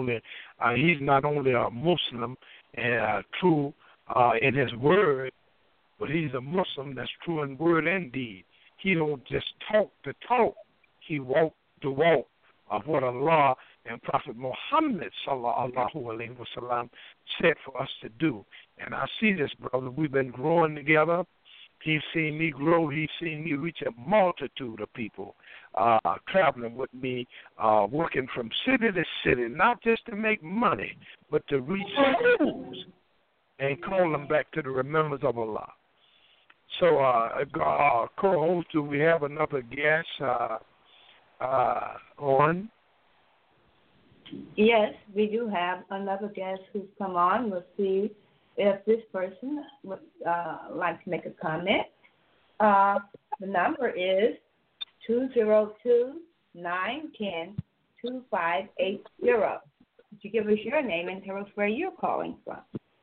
Speaker 4: not only a Muslim and true in his word, but he's a Muslim that's true in word and deed. He don't just talk the talk. He walk the walk of what Allah and Prophet Muhammad sallallahu alaihi wasallam said for us to do. And I see this, brother. We've been growing together. He's seen me grow. He's seen me reach a multitude of people, traveling with me, working from city to city, not just to make money, but to reach schools and call them back to the remembrance of Allah. So, co-host, do we have another guest on?
Speaker 3: Yes, we do have another guest who's come on. We'll see if this person would like to make a comment. The number is 202-910-2580. Would you give us your name and tell us where you're calling from?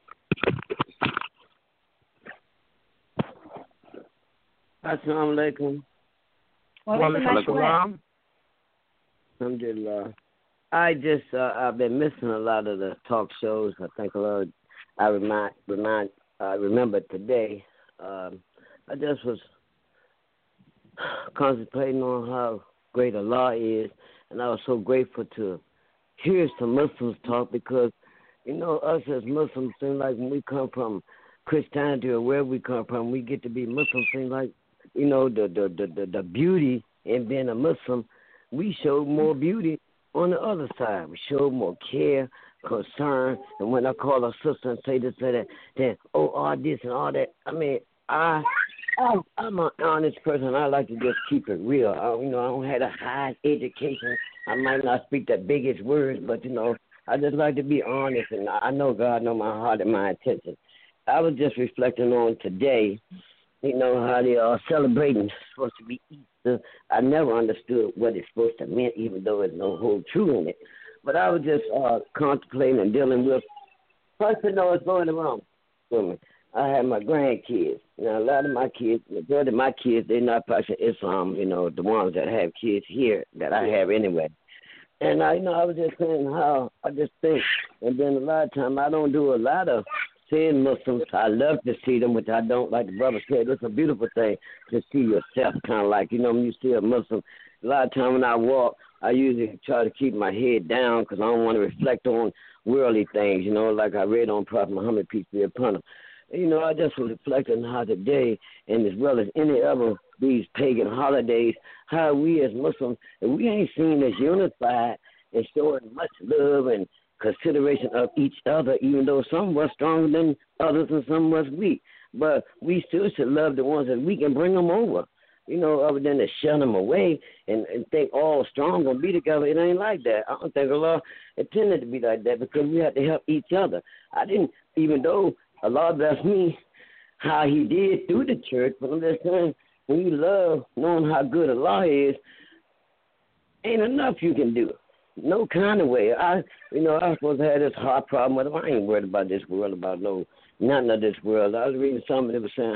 Speaker 9: Assalamu alaikum.
Speaker 3: Wa alaikum assalam.
Speaker 9: Alhamdulillah. I've been missing a lot of the talk shows. I think a lot. I remember today. I just was contemplating on how great Allah is, and I was so grateful to hear some Muslims talk because, you know, us as Muslims seem like when we come from Christianity or wherever we come from, we get to be Muslims. Seem like, you know, the beauty in being a Muslim, we show more beauty on the other side. We show more care, concern, and when I call a sister and say this or that, then all this and all that. I mean, I'm an honest person. I like to just keep it real. I don't have a high education. I might not speak the biggest words, but, you know, I just like to be honest, and I know God knows my heart and my intention. I was just reflecting on today, you know, how they are celebrating. It's supposed to be Easter. I never understood what it's supposed to mean, even though there's no whole truth in it. But I was just contemplating and dealing with, first to know what's going wrong for me. I have my grandkids. Now, a lot of my kids, majority of my kids, they're not practicing Islam, you know, the ones that have kids here that I have anyway. And, I was just saying how I just think, and then a lot of time I don't do a lot of seeing Muslims. I love to see them, which I don't, like the brother said. It's a beautiful thing to see yourself, kind of like, you know, when you see a Muslim. A lot of time when I walk, I usually try to keep my head down because I don't want to reflect on worldly things, you know, like I read on Prophet Muhammad, peace be upon him. You know, I just was reflecting how today, and as well as any other these pagan holidays, how we as Muslims, if we ain't seen as unified and showing much love and consideration of each other, even though some was stronger than others and some was weak. But we still should love the ones that we can bring them over, you know, other than to shun them away and think all strong and be together. It ain't like that. I don't think Allah intended to be like that because we have to help each other. I didn't, even though Allah bless me, how he did through the church, but I'm just saying, when you love knowing how good Allah is, ain't enough you can do. No kind of way. I was supposed to have this heart problem with him. I ain't worried about this world, about nothing of this world. I was reading something that was saying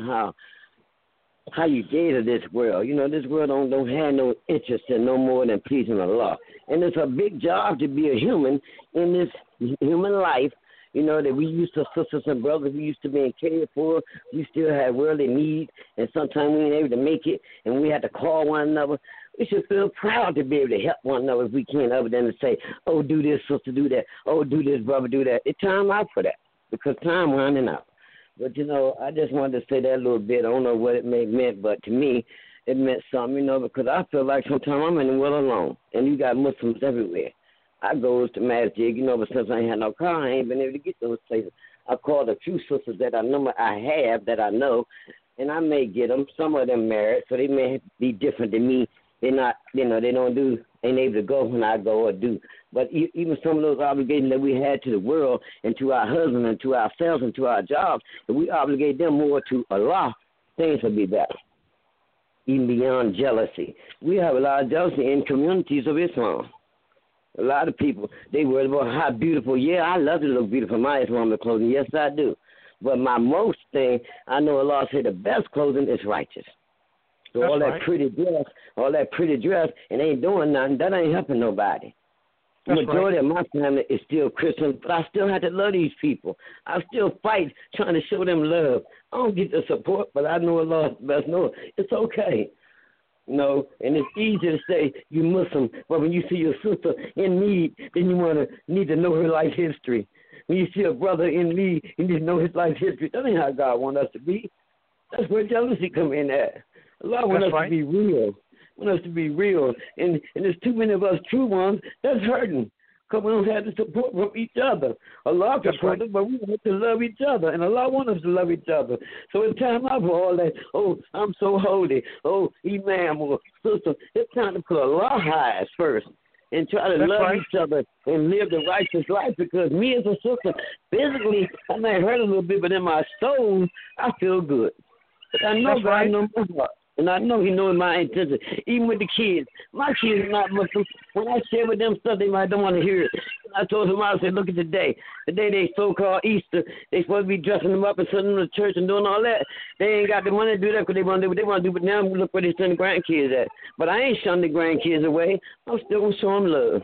Speaker 9: how you gave to this world. You know, this world don't have no interest in no more than pleasing Allah. And it's a big job to be a human in this human life. You know, that we used to sisters and brothers, we used to being cared for, we still have worldly needs, and sometimes we ain't able to make it, and we had to call one another. We should feel proud to be able to help one another if we can, other than to say, oh, do this, sister, do that. Oh, do this, brother, do that. It's time out for that, because time running out. But, you know, I just wanted to say that a little bit. I don't know what it meant, but to me, it meant something, you know, because I feel like sometimes I'm in the world alone, and you got Muslims everywhere. I goes to masjid, you know, but since I ain't had no car, I ain't been able to get those places. I called a few sisters that I have that I know, and I may get them. Some of them married, so they may be different than me. They're not, you know, ain't able to go when I go or do. But even some of those obligations that we had to the world and to our husbands and to ourselves and to our jobs, if we obligate them more to Allah, things will be better, even beyond jealousy. We have a lot of jealousy in communities of Islam. A lot of people, they worry about how beautiful. Yeah, I love to look beautiful in my Islamic clothing. Yes, I do. But my most thing, I know Allah said the best clothing is righteous. So that's all that right. pretty dress, and ain't doing nothing, that ain't helping nobody. The majority of my family is still Christian, but I still have to love these people. I still fight trying to show them love. I don't get the support, but I know Allah best knows. It's okay. No, and it's easy to say you Muslim, but when you see your sister in need, then you need to know her life history. When you see a brother in need, you need to know his life history. That ain't how God wants us to be. That's where jealousy come in at. Allah wants us to be real. Want us to be real, and there's too many of us true ones that's hurting. Because we don't have the support from each other. Allah supports us, but we want to love each other, and Allah wants us to love each other. So it's time out for all that, oh, I'm so holy, oh, imam or sister. It's time to put Allah highest first and try to love each other and live the righteous life, because me as a sister, physically, I may hurt a little bit, but in my soul, I feel good. But I know God knows my heart. And I know he knows my intention. Even with the kids. My kids are not Muslim. When I share with them stuff, they might don't want to hear it. I told them, I said, look at the day they so-called Easter, they supposed to be dressing them up and sending them to church and doing all that. They ain't got the money to do that because they want to do what they want to do. But now look where they send the grandkids at. But I ain't shunning the grandkids away. I'm still going to show them love.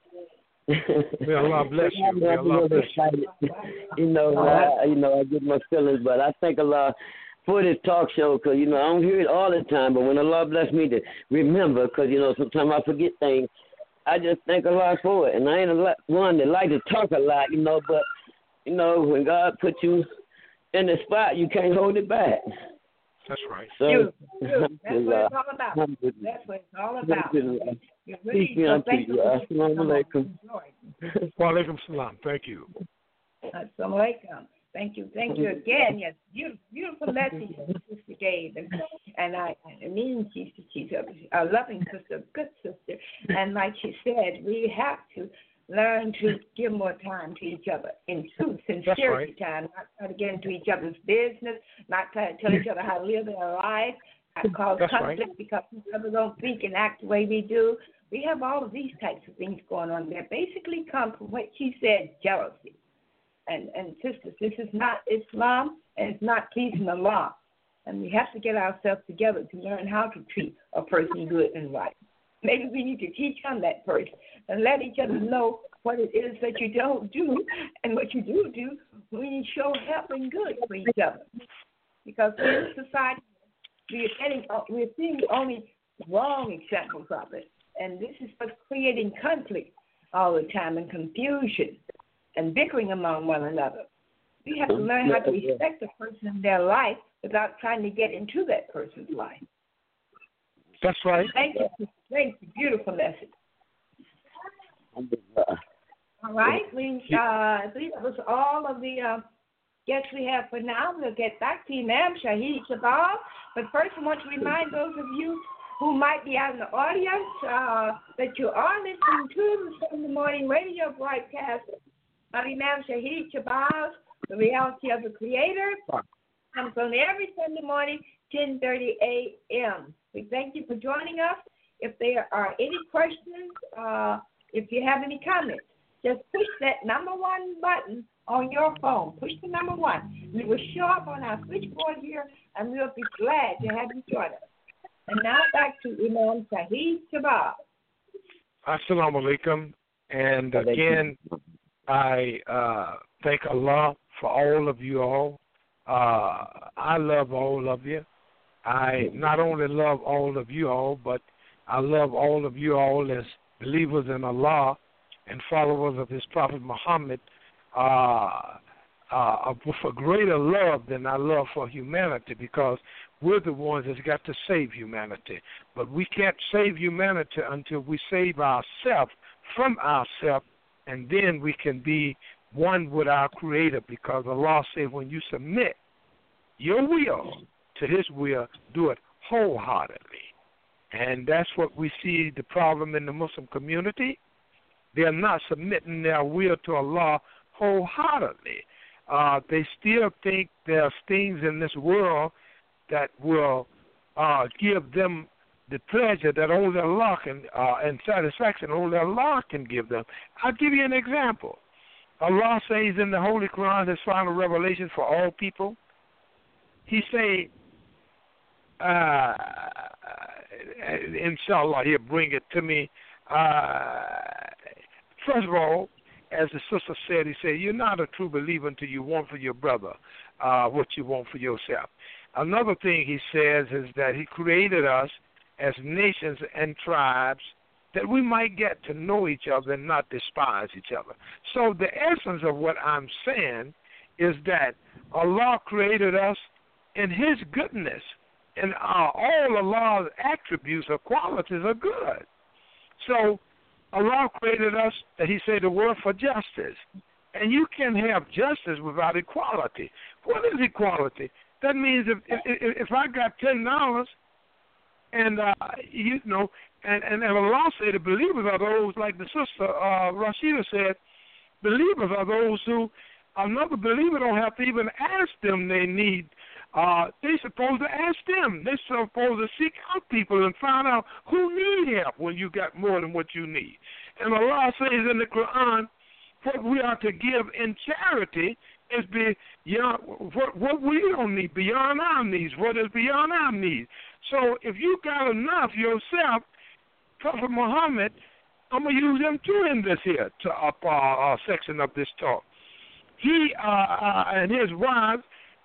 Speaker 4: May Allah bless you. May Allah bless you.
Speaker 9: I get my feelings, but I thank Allah for this talk show, because, I don't hear it all the time, but when Allah bless me to remember, because, sometimes I forget things, I just thank Allah for it. And I ain't one that like to talk a lot, but, when God put you in the spot, you can't hold it back.
Speaker 4: That's right.
Speaker 9: So,
Speaker 3: that's what it's all about. That's what it's all about.
Speaker 9: Peace be unto you. Assalamu alaikum.
Speaker 4: Wa alaikum salam. Thank you.
Speaker 3: Assalamu alaikum. Thank you again. Yes, beautiful message Sister gave, and I mean she's a loving sister, good sister, and like she said, we have to learn to give more time to each other in truth, sincerity time, not try to get into each other's business, not try to tell each other how to live their life, not cause conflict because each other don't think and act the way we do. We have all of these types of things going on that basically come from what she said, jealousy. And sisters, this is not Islam, and it's not pleasing Allah. And we have to get ourselves together to learn how to treat a person good and right. Maybe we need to teach on that person and let each other know what it is that you don't do, and what you do, we need to show help and good for each other. Because in society, we're seeing only wrong examples of it. And this is what's creating conflict all the time and confusion and bickering among one another. We have to learn how to respect a person in their life without trying to get into that person's life.
Speaker 4: That's right.
Speaker 3: Thank you. Thank you. Beautiful message. All right. I believe that was all of the guests we have for now. We'll get back to Imam Shahid Shabazz. But first, I want to remind those of you who might be out in the audience that you are listening to the Sunday morning radio broadcast of Imam Shahid Shabazz, The Reality of the Creator. Comes on every Sunday morning, 10:30 a.m. We thank you for joining us. If there are any questions, if you have any comments, just push that number 1 button on your phone. Push the number 1. We will show up on our switchboard here, and we'll be glad to have you join us. And now back to Imam Shahid Shabazz.
Speaker 4: Assalamu alaikum. And again, I thank Allah for all of you all. I love all of you. I not only love all of you all, but I love all of you all as believers in Allah and followers of His Prophet Muhammad with a greater love than I love for humanity, because we're the ones that's got to save humanity. But we can't save humanity until we save ourselves from ourselves, and then we can be one with our Creator, because Allah said when you submit your will to His will, do it wholeheartedly. And that's what we see the problem in the Muslim community. They're not submitting their will to Allah wholeheartedly. They still think there's things in this world that will give them the pleasure that only Allah can, and satisfaction only Allah can give them. I'll give you an example. Allah says in the Holy Quran, His final revelation for all people, He say, inshallah, He'll bring it to me. First of all, as the sister said, He said, you're not a true believer until you want for your brother what you want for yourself. Another thing He says is that He created us as nations and tribes that we might get to know each other and not despise each other. So the essence of what I'm saying is that Allah created us in His goodness, and all Allah's attributes or qualities are good. So Allah created us, that He said the word for justice. And you can have justice without equality. What is equality? That means if I got $10 and and Allah said the believers are those, like the sister Rashida said, believers are those who another believer don't have to even ask them they need. They're supposed to ask them. They're supposed to seek out people and find out who need help when you got more than what you need. And Allah says in the Quran, what we are to give in charity is beyond what we don't need, beyond our needs, what is beyond our needs. So if you got enough yourself, Prophet Muhammad, I'm going to use him too in this here section of this talk. He and his wives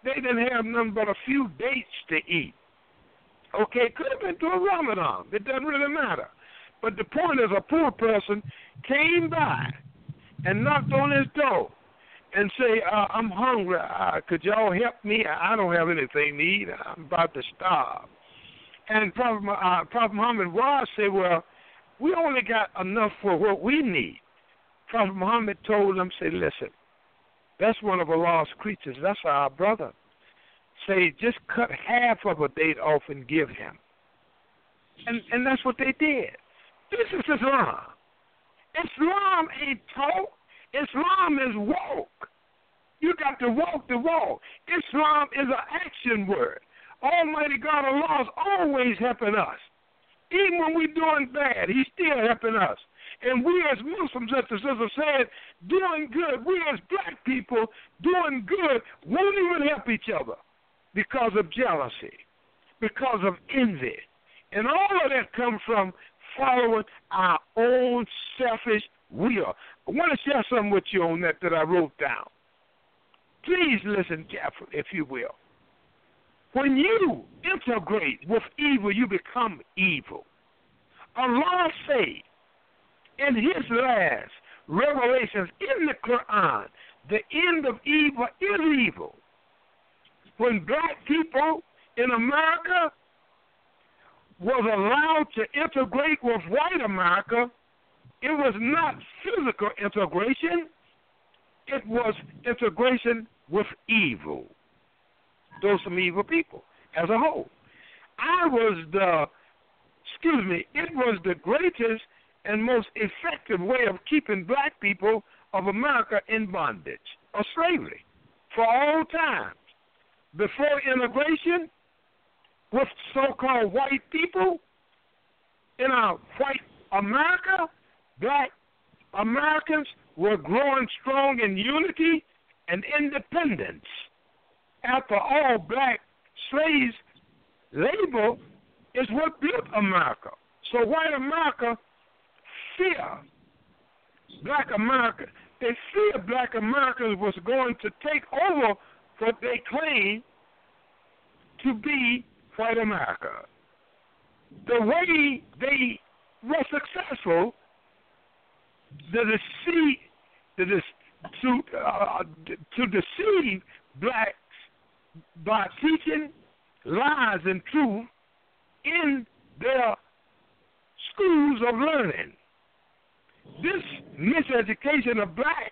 Speaker 4: they didn't have nothing but a few dates to eat. Okay, it could have been through a Ramadan. It doesn't really matter. But the point is, a poor person came by and knocked on his door and say, I'm hungry. Could y'all help me? I don't have anything to eat. I'm about to starve. And Prophet Muhammad was said, well, we only got enough for what we need. Prophet Muhammad told them, say, listen, that's one of Allah's creatures. That's our brother. Say, just cut half of a date off and give him. And that's what they did. This is Islam. Islam ain't talk. Islam is walk. You got to walk the walk. Islam is an action word. Almighty God Allah is always helping us. Even when we're doing bad, He's still helping us. And we as Muslims, as the sister said, doing good. We as black people doing good won't even help each other because of jealousy, because of envy. And all of that comes from following our own selfish will. I want to share something with you on that I wrote down. Please listen carefully, if you will. When you integrate with evil, you become evil. Allah says in His last revelations in the Quran, the end of evil is evil. When black people in America was allowed to integrate with white America, it was not physical integration, it was integration with evil. Those some evil people as a whole. It was the greatest and most effective way of keeping black people of America in bondage or slavery for all time. Before integration with so-called white people in our white America, black Americans were growing strong in unity and independence. After all, black slaves' labor is what built America. So white America fear black America. They fear black Americans was going to take over what they claim to be white America. The way they were successful to deceive blacks by teaching lies and truth in their schools of learning. This miseducation of blacks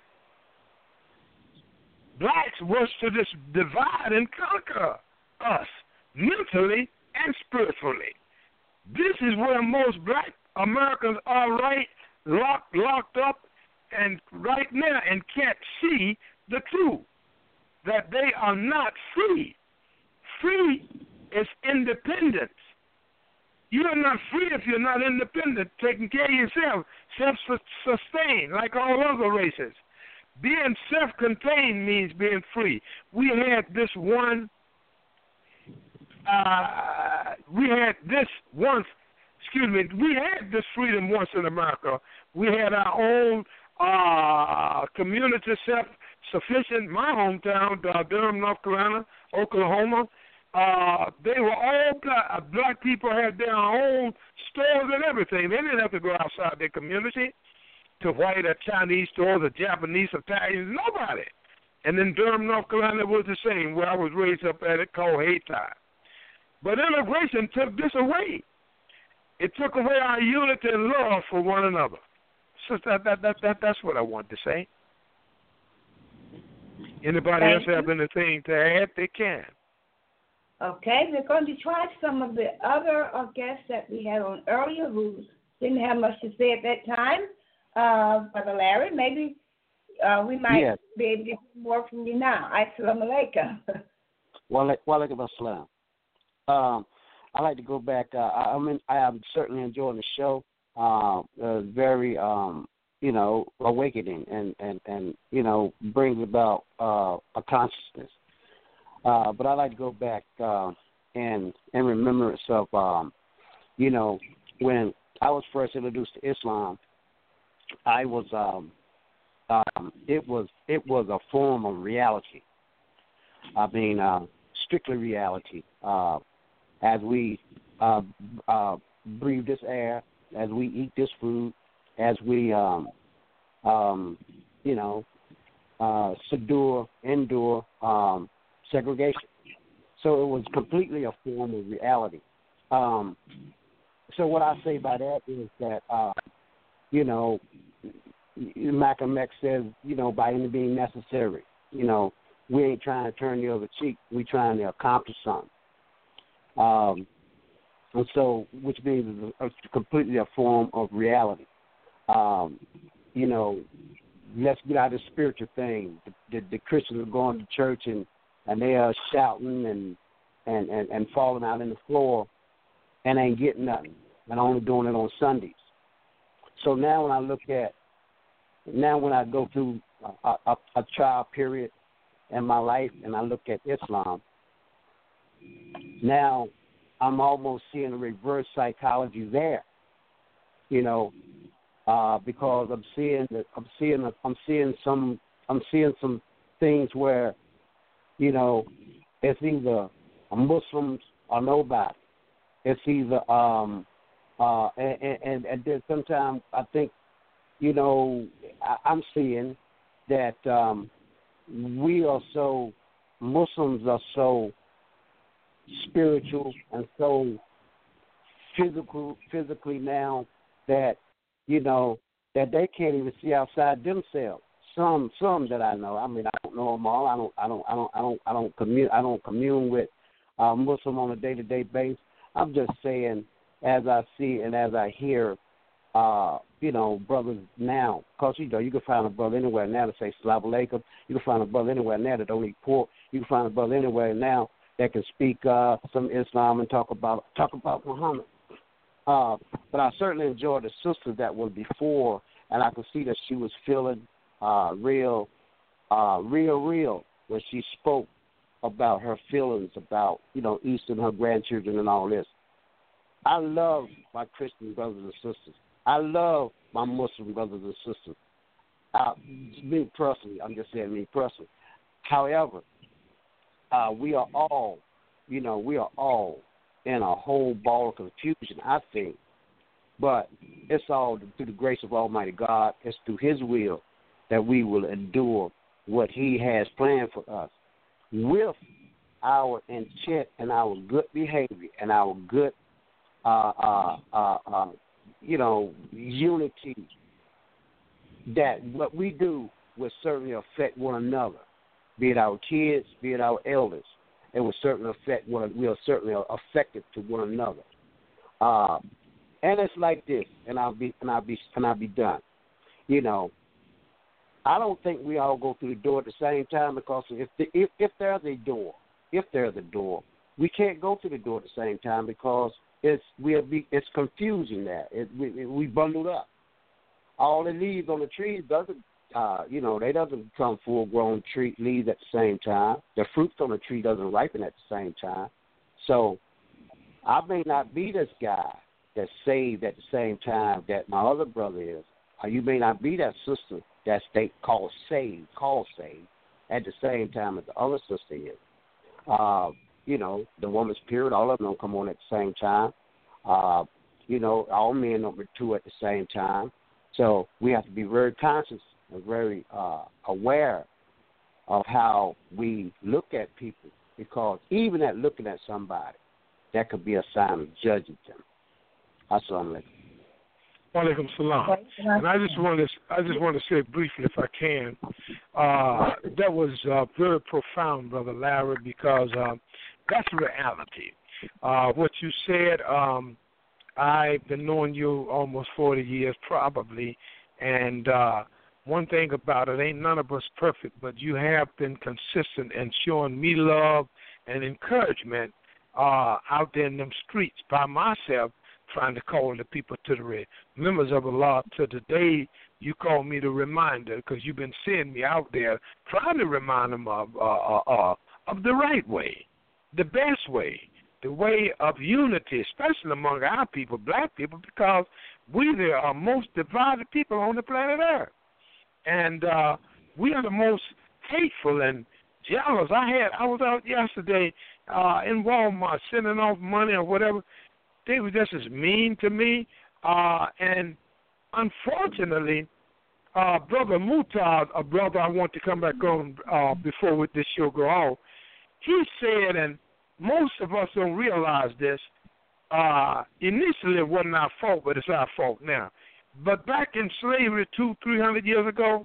Speaker 4: was to just divide and conquer us mentally and spiritually. This is where most black Americans are locked up and right now and can't see the truth, that they are not free. Free is independence. You are not free if you're not independent, taking care of yourself, self-sustained, like all other races. Being self-contained means being free. We had this freedom once in America. We had our own community self-sufficient. My hometown, Durham, North Carolina, Oklahoma, they were all black people had their own stores and everything. They didn't have to go outside their community to white or Chinese stores or Japanese, Italians, nobody. And in Durham, North Carolina, it was the same, where I was raised up at it, called Hayti. But integration took this away. It took away our unity and love for one another. So that's what I want to say. Anybody else have anything to add? They can.
Speaker 3: Okay, we're going to try some of the other guests that we had on earlier who didn't have much to say at that time. Brother Larry, maybe we might be able to get more from you now. Assalamu alaikum.
Speaker 5: Wa alaikum assalam. I like to go back. I am certainly enjoying the show. Very, awakening and brings about a consciousness. But I like to go back and remembrance of, when I was first introduced to Islam, I was it was a form of reality. Strictly reality. As we breathe this air, as we eat this food, as we, endure segregation. So it was completely a form of reality. So what I say by that is that, Malcolm X says, by any being necessary, we ain't trying to turn the other cheek. We trying to accomplish something. And so, which means it's completely a form of reality. Let's get out of the spiritual thing. The Christians are going to church and they are shouting and falling out in the floor and ain't getting nothing, and only doing it on Sundays. So now when I go through a trial period in my life and I look at Islam, now I'm almost seeing a reverse psychology there, because I'm seeing some things where, it's either a Muslims or nobody. It's either and then sometimes I think, I'm seeing that Muslims are so spiritual and so physically now that that they can't even see outside themselves. Some that I know. I mean, I don't know them all. I don't commune with Muslim on a day-to-day basis. I'm just saying, as I see and as I hear, brothers now, because you can find a brother anywhere now to say Salaam Alaikum. You can find a brother anywhere now that don't eat pork. You can find a brother anywhere now that can speak some Islam and talk about Muhammad. But I certainly enjoyed the sister that was before, and I could see that she was feeling real when she spoke about her feelings about, Easter and her grandchildren and all this. I love my Christian brothers and sisters. I love my Muslim brothers and sisters. Me personally, I'm just saying me personally. However, we are all in a whole ball of confusion, I think. But it's all through the grace of Almighty God. It's through His will that we will endure what He has planned for us with our intent and our good behavior and our good, unity. That what we do will certainly affect one another, be it our kids, be it our elders. It will certainly affect we are certainly affected to one another. And it's like this, and I'll be done. I don't think we all go through the door at the same time, because if there's a door, we can't go through the door at the same time, because it's confusing there. We bundled up. All the leaves on the trees doesn't they doesn't become full-grown leaves at the same time. The fruits on the tree doesn't ripen at the same time. So I may not be this guy that's saved at the same time that my other brother is, or you may not be that sister that's called saved at the same time as the other sister is. The woman's period, all of them don't come on at the same time. All men don't mature at the same time. So we have to be very conscious and very aware of how we look at people, because even at looking at somebody, that could be a sign of judging them. Assalamu alaikum.
Speaker 4: Wa alaikum salam. And I just want to say briefly, if I can, that was very profound, Brother Larry, because that's reality. What you said, I've been knowing you almost 40 years probably, and one thing about it, ain't none of us perfect, but you have been consistent in showing me love and encouragement out there in them streets by myself, trying to call the people to the members of Allah to the day you call me the reminder, because you've been seeing me out there trying to remind them of the right way, the best way, the way of unity, especially among our people, black people, because we are most divided people on the planet Earth. And we are the most hateful and jealous. I was out yesterday in Walmart sending off money or whatever. They were just as mean to me. And unfortunately, Brother Mutad, a brother I want to come back on before with this show go off, he said, and most of us don't realize this, initially it wasn't our fault, but it's our fault now. But back in slavery 200-300 years ago,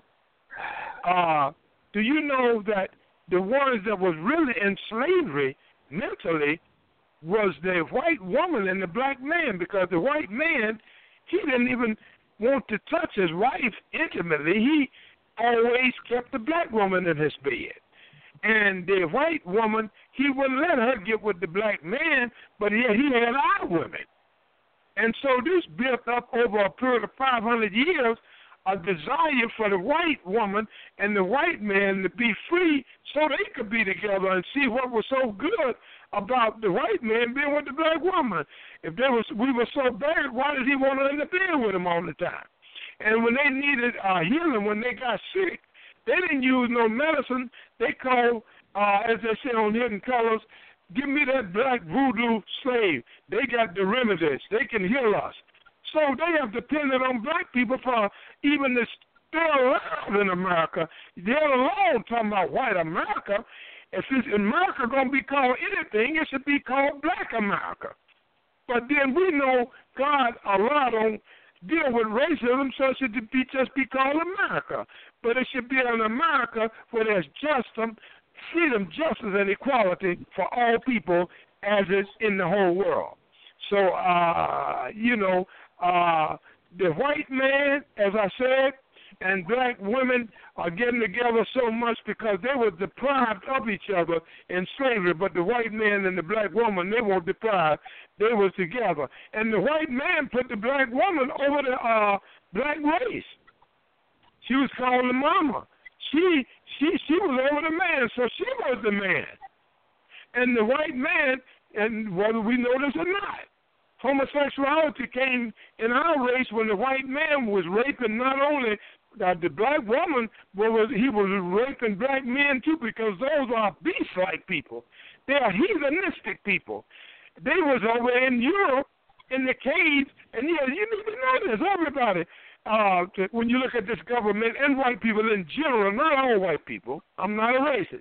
Speaker 4: do you know that the ones that was really in slavery mentally was the white woman and the black man, because the white man, he didn't even want to touch his wife intimately. He always kept the black woman in his bed. And the white woman, he wouldn't let her get with the black man, but yet he had our women. And so this built up over a period of 500 years a desire for the white woman and the white man to be free so they could be together and see what was so good about the white man being with the black woman. If we were so bad, why did he want to end up being with them all the time? And when they needed healing, when they got sick, they didn't use no medicine. They called, as they say on Hidden Colors, give me that black voodoo slave. They got the remedies. They can heal us. So they have depended on black people for even to stay alive in America. They're alone talking about white America. If America going to be called anything, it should be called Black America. But then we know God, Allah don't deal with racism, so it should just be called America. But it should be an America where there's freedom, justice, and equality for all people as is in the whole world. So, the white man, as I said, and black women are getting together so much because they were deprived of each other in slavery, but the white man and the black woman, they weren't deprived. They were together. And the white man put the black woman over the black race. She was called the mama. She was over the man, so she was the man. And the white man, and whether we know this or not, homosexuality came in our race when the white man was raping not only the black woman, but he was raping black men too, because those are beast-like people. They are heathenistic people. They was over in Europe in the caves, and you need to know this, everybody. When you look at this government and white people in general, not all white people, I'm not a racist,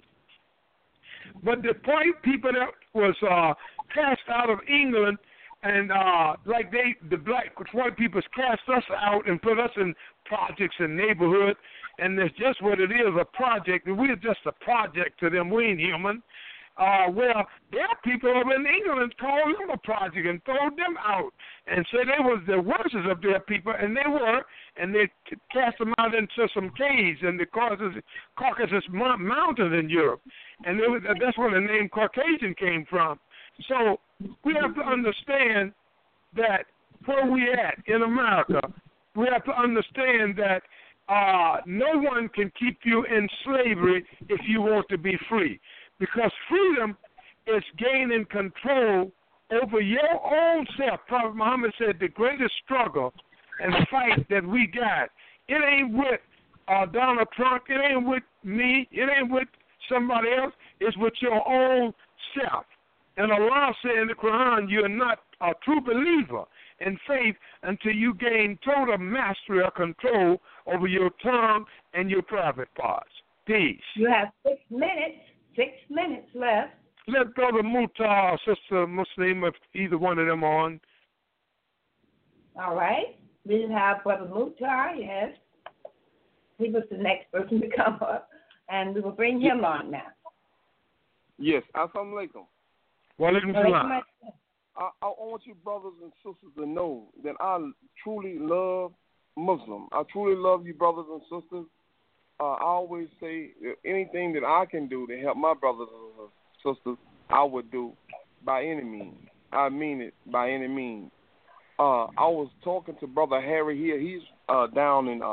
Speaker 4: but the white people that was cast out of England, and the white people cast us out and put us in projects and neighborhoods, and that's just what it is, a project. We're just a project to them. We ain't human. Well, there are people over in England called them a project and throw them out and say they was the worst of their people, and they were, and they cast them out into some caves in the Caucasus Mountains in Europe, and that's where the name Caucasian came from. So we have to understand that where we at in America, we have to understand that no one can keep you in slavery if you want to be free. Because freedom is gaining control over your own self. Prophet Muhammad said the greatest struggle and fight that we got, it ain't with Donald Trump, it ain't with me, it ain't with somebody else, it's with your own self. And Allah said in the Quran, you're not a true believer in faith until you gain total mastery or control over your tongue and your private parts. Peace.
Speaker 3: You have 6 minutes. 6 minutes left.
Speaker 4: Let Brother Mutar or Sister Muslim, if either one of them on.
Speaker 3: All right. We have Brother Mutar, yes. He was the next person to come up, and we will bring him on now.
Speaker 6: Yes. Assalamu alaikum.
Speaker 4: Wa alaikum salam.
Speaker 6: I want you brothers and sisters to know that I truly love Muslim. I truly love you brothers and sisters. I always say anything that I can do to help my brothers and sisters, I would do by any means. I mean it, by any means. I was talking to Brother Harry here. He's down in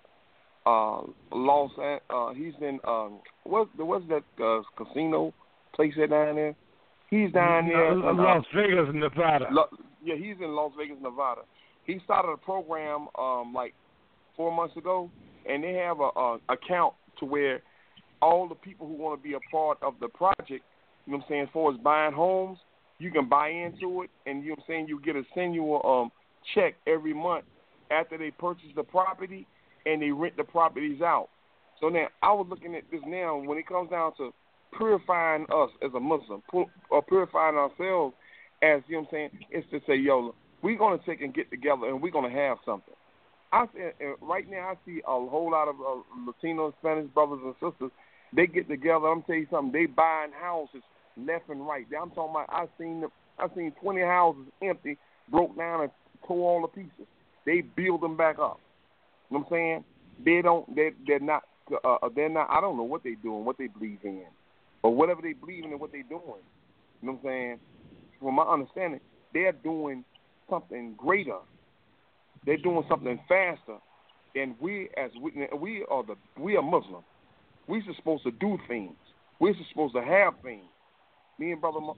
Speaker 6: Los Angeles. He's in what's that casino place that down there? He's down there in
Speaker 4: Las Vegas, Nevada.
Speaker 6: Yeah, he's in Las Vegas, Nevada. He started a program like 4 months ago. And they have a account to where all the people who want to be a part of the project, you know what I'm saying, as far as buying homes, you can buy into it, and you know what I'm saying, you get a annual check every month after they purchase the property and they rent the properties out. So now I was looking at this now when it comes down to purifying us as a Muslim, or purifying ourselves as, you know what I'm saying, it's to say, yo, we're going to take and get together and we're going to have something. Right now I see a whole lot of Latino, Spanish brothers and sisters. They get together. I'm tell you something. They buying houses left and right. I'm talking about. I seen 20 houses empty, broke down and tore all the pieces. They build them back up. You know what I'm saying? They're not. I don't know what they're doing, what they believe in, but whatever they believe in and what they're doing. You know what I'm saying? From my understanding, they're doing something greater. They're doing something faster than we are Muslim. We're supposed to do things. We're supposed to have things. Me and brother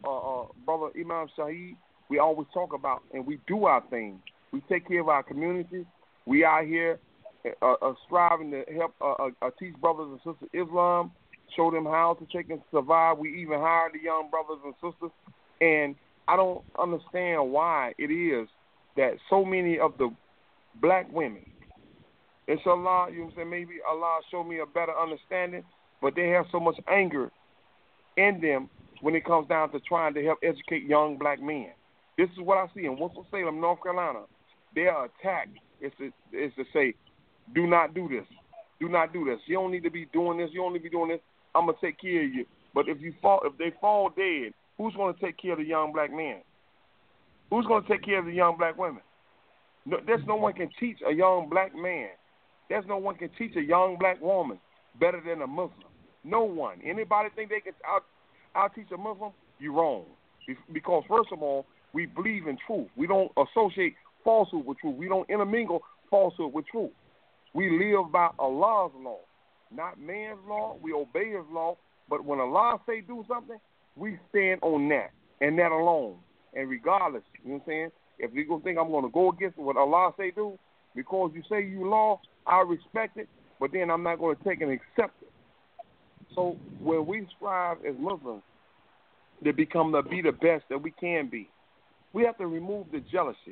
Speaker 6: Imam Shaheed, we always talk about and we do our things. We take care of our communities. We out here striving to help teach brothers and sisters Islam, show them how to take and survive. We even hire the young brothers and sisters. And I don't understand why it is that so many of the black women, inshallah, you know what I'm saying, maybe Allah show me a better understanding, but they have so much anger in them when it comes down to trying to help educate young black men. This is what I see in Winston-Salem, North Carolina. Their attack is to say, do not do this. Do not do this. You don't need to be doing this. You don't need to be doing this. I'm going to take care of you. But if they fall dead, who's going to take care of the young black men? Who's going to take care of the young black women? No, there's no one can teach a young black man. There's no one can teach a young black woman better than a Muslim. No one. Anybody think they can out-teach a Muslim? You're wrong. Because, first of all, we believe in truth. We don't associate falsehood with truth. We don't intermingle falsehood with truth. We live by Allah's law, not man's law. We obey his law. But when Allah say do something, we stand on that and that alone. And regardless, you know what I'm saying, if you're going to think I'm going to go against what Allah say do, because you say you law, I respect it, but then I'm not going to take and accept it. So when we strive as Muslims to be the best that we can be, we have to remove the jealousy.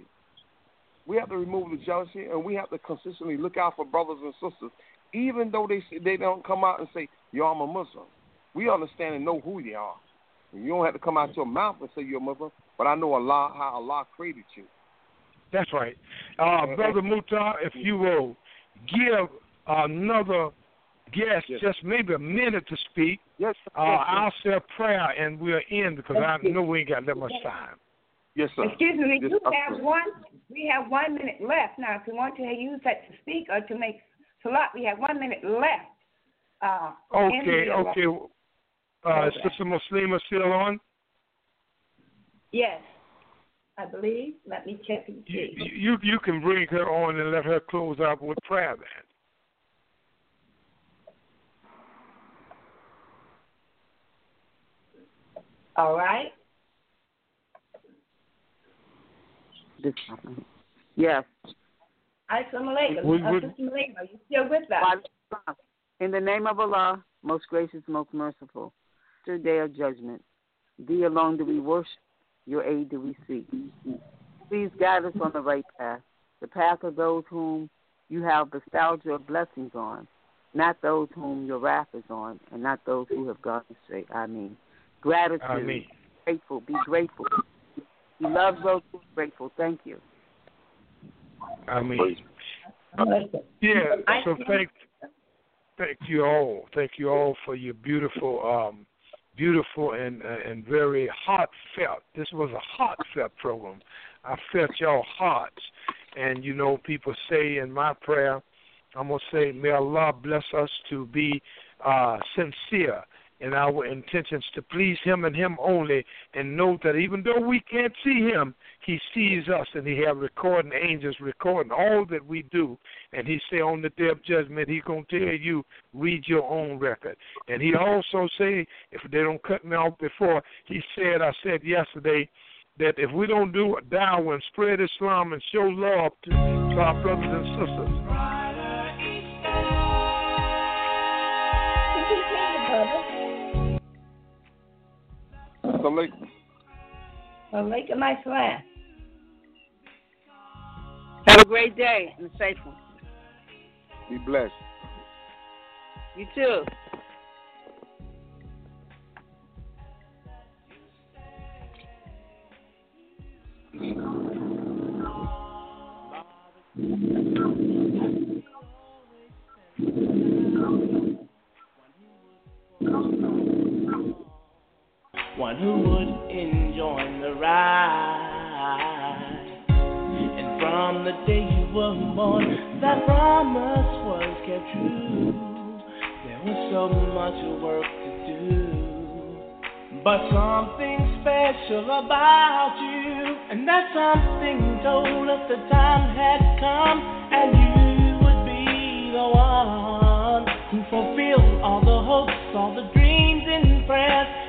Speaker 6: We have to remove the jealousy, and we have to consistently look out for brothers and sisters, even though they don't come out and say, yo, I'm a Muslim. We understand and know who they are. You don't have to come out your mouth and say you're a Muslim, but I know Allah, how Allah created you.
Speaker 4: That's right. Brother Mutar, if you will give another guest just maybe a minute to speak, I'll say a prayer and we'll end because I know we ain't got that much time.
Speaker 6: Yes, sir.
Speaker 3: Excuse me, we have 1 minute left. Now, if you want to use that to speak or to make salat, we have 1 minute left.
Speaker 4: Okay. Sister Muslima still on?
Speaker 3: Yes, I believe. Let me check and see.
Speaker 4: You can bring her on and let her close out with prayer then.
Speaker 3: All right.
Speaker 8: Yes.
Speaker 3: Assalamu alaikum. Sister Malema, are you still with us?
Speaker 8: In the name of Allah, most gracious, most merciful, your day of judgment, thee alone do we worship, your aid do we seek. Please guide us on the right path, the path of those whom you have bestowed your blessings on, not those whom your wrath is on, and not those who have gone astray. Ameen. Gratitude.
Speaker 4: Ameen.
Speaker 8: Grateful. Be grateful. He loves those who are grateful. Thank you.
Speaker 4: Ameen. Yeah, so thank you all. Thank you all for your beautiful and very heartfelt. This was a heartfelt program. I felt y'all hearts. And, you know, people say in my prayer, I'm going to say, may Allah bless us to be sincere in our intentions to please him and him only, and know that even though we can't see him, he sees us, and he have recording angels recording all that we do. And he say on the day of judgment, he going to tell you, read your own record. And he also say, if they don't cut me off before, he said, I said yesterday, that if we don't do da'wah and spread Islam and show love to our brothers and sisters,
Speaker 6: alaikum.
Speaker 3: Alaikum assalam.
Speaker 8: Have a great day and a safe one.
Speaker 6: Be blessed.
Speaker 8: You too.
Speaker 2: One who would enjoy the ride. And from the day you were born, that promise was kept true. There was so much work to do, but something special about you, and that something told us the time had come, and you would be the one who fulfilled all the hopes, all the dreams and prayers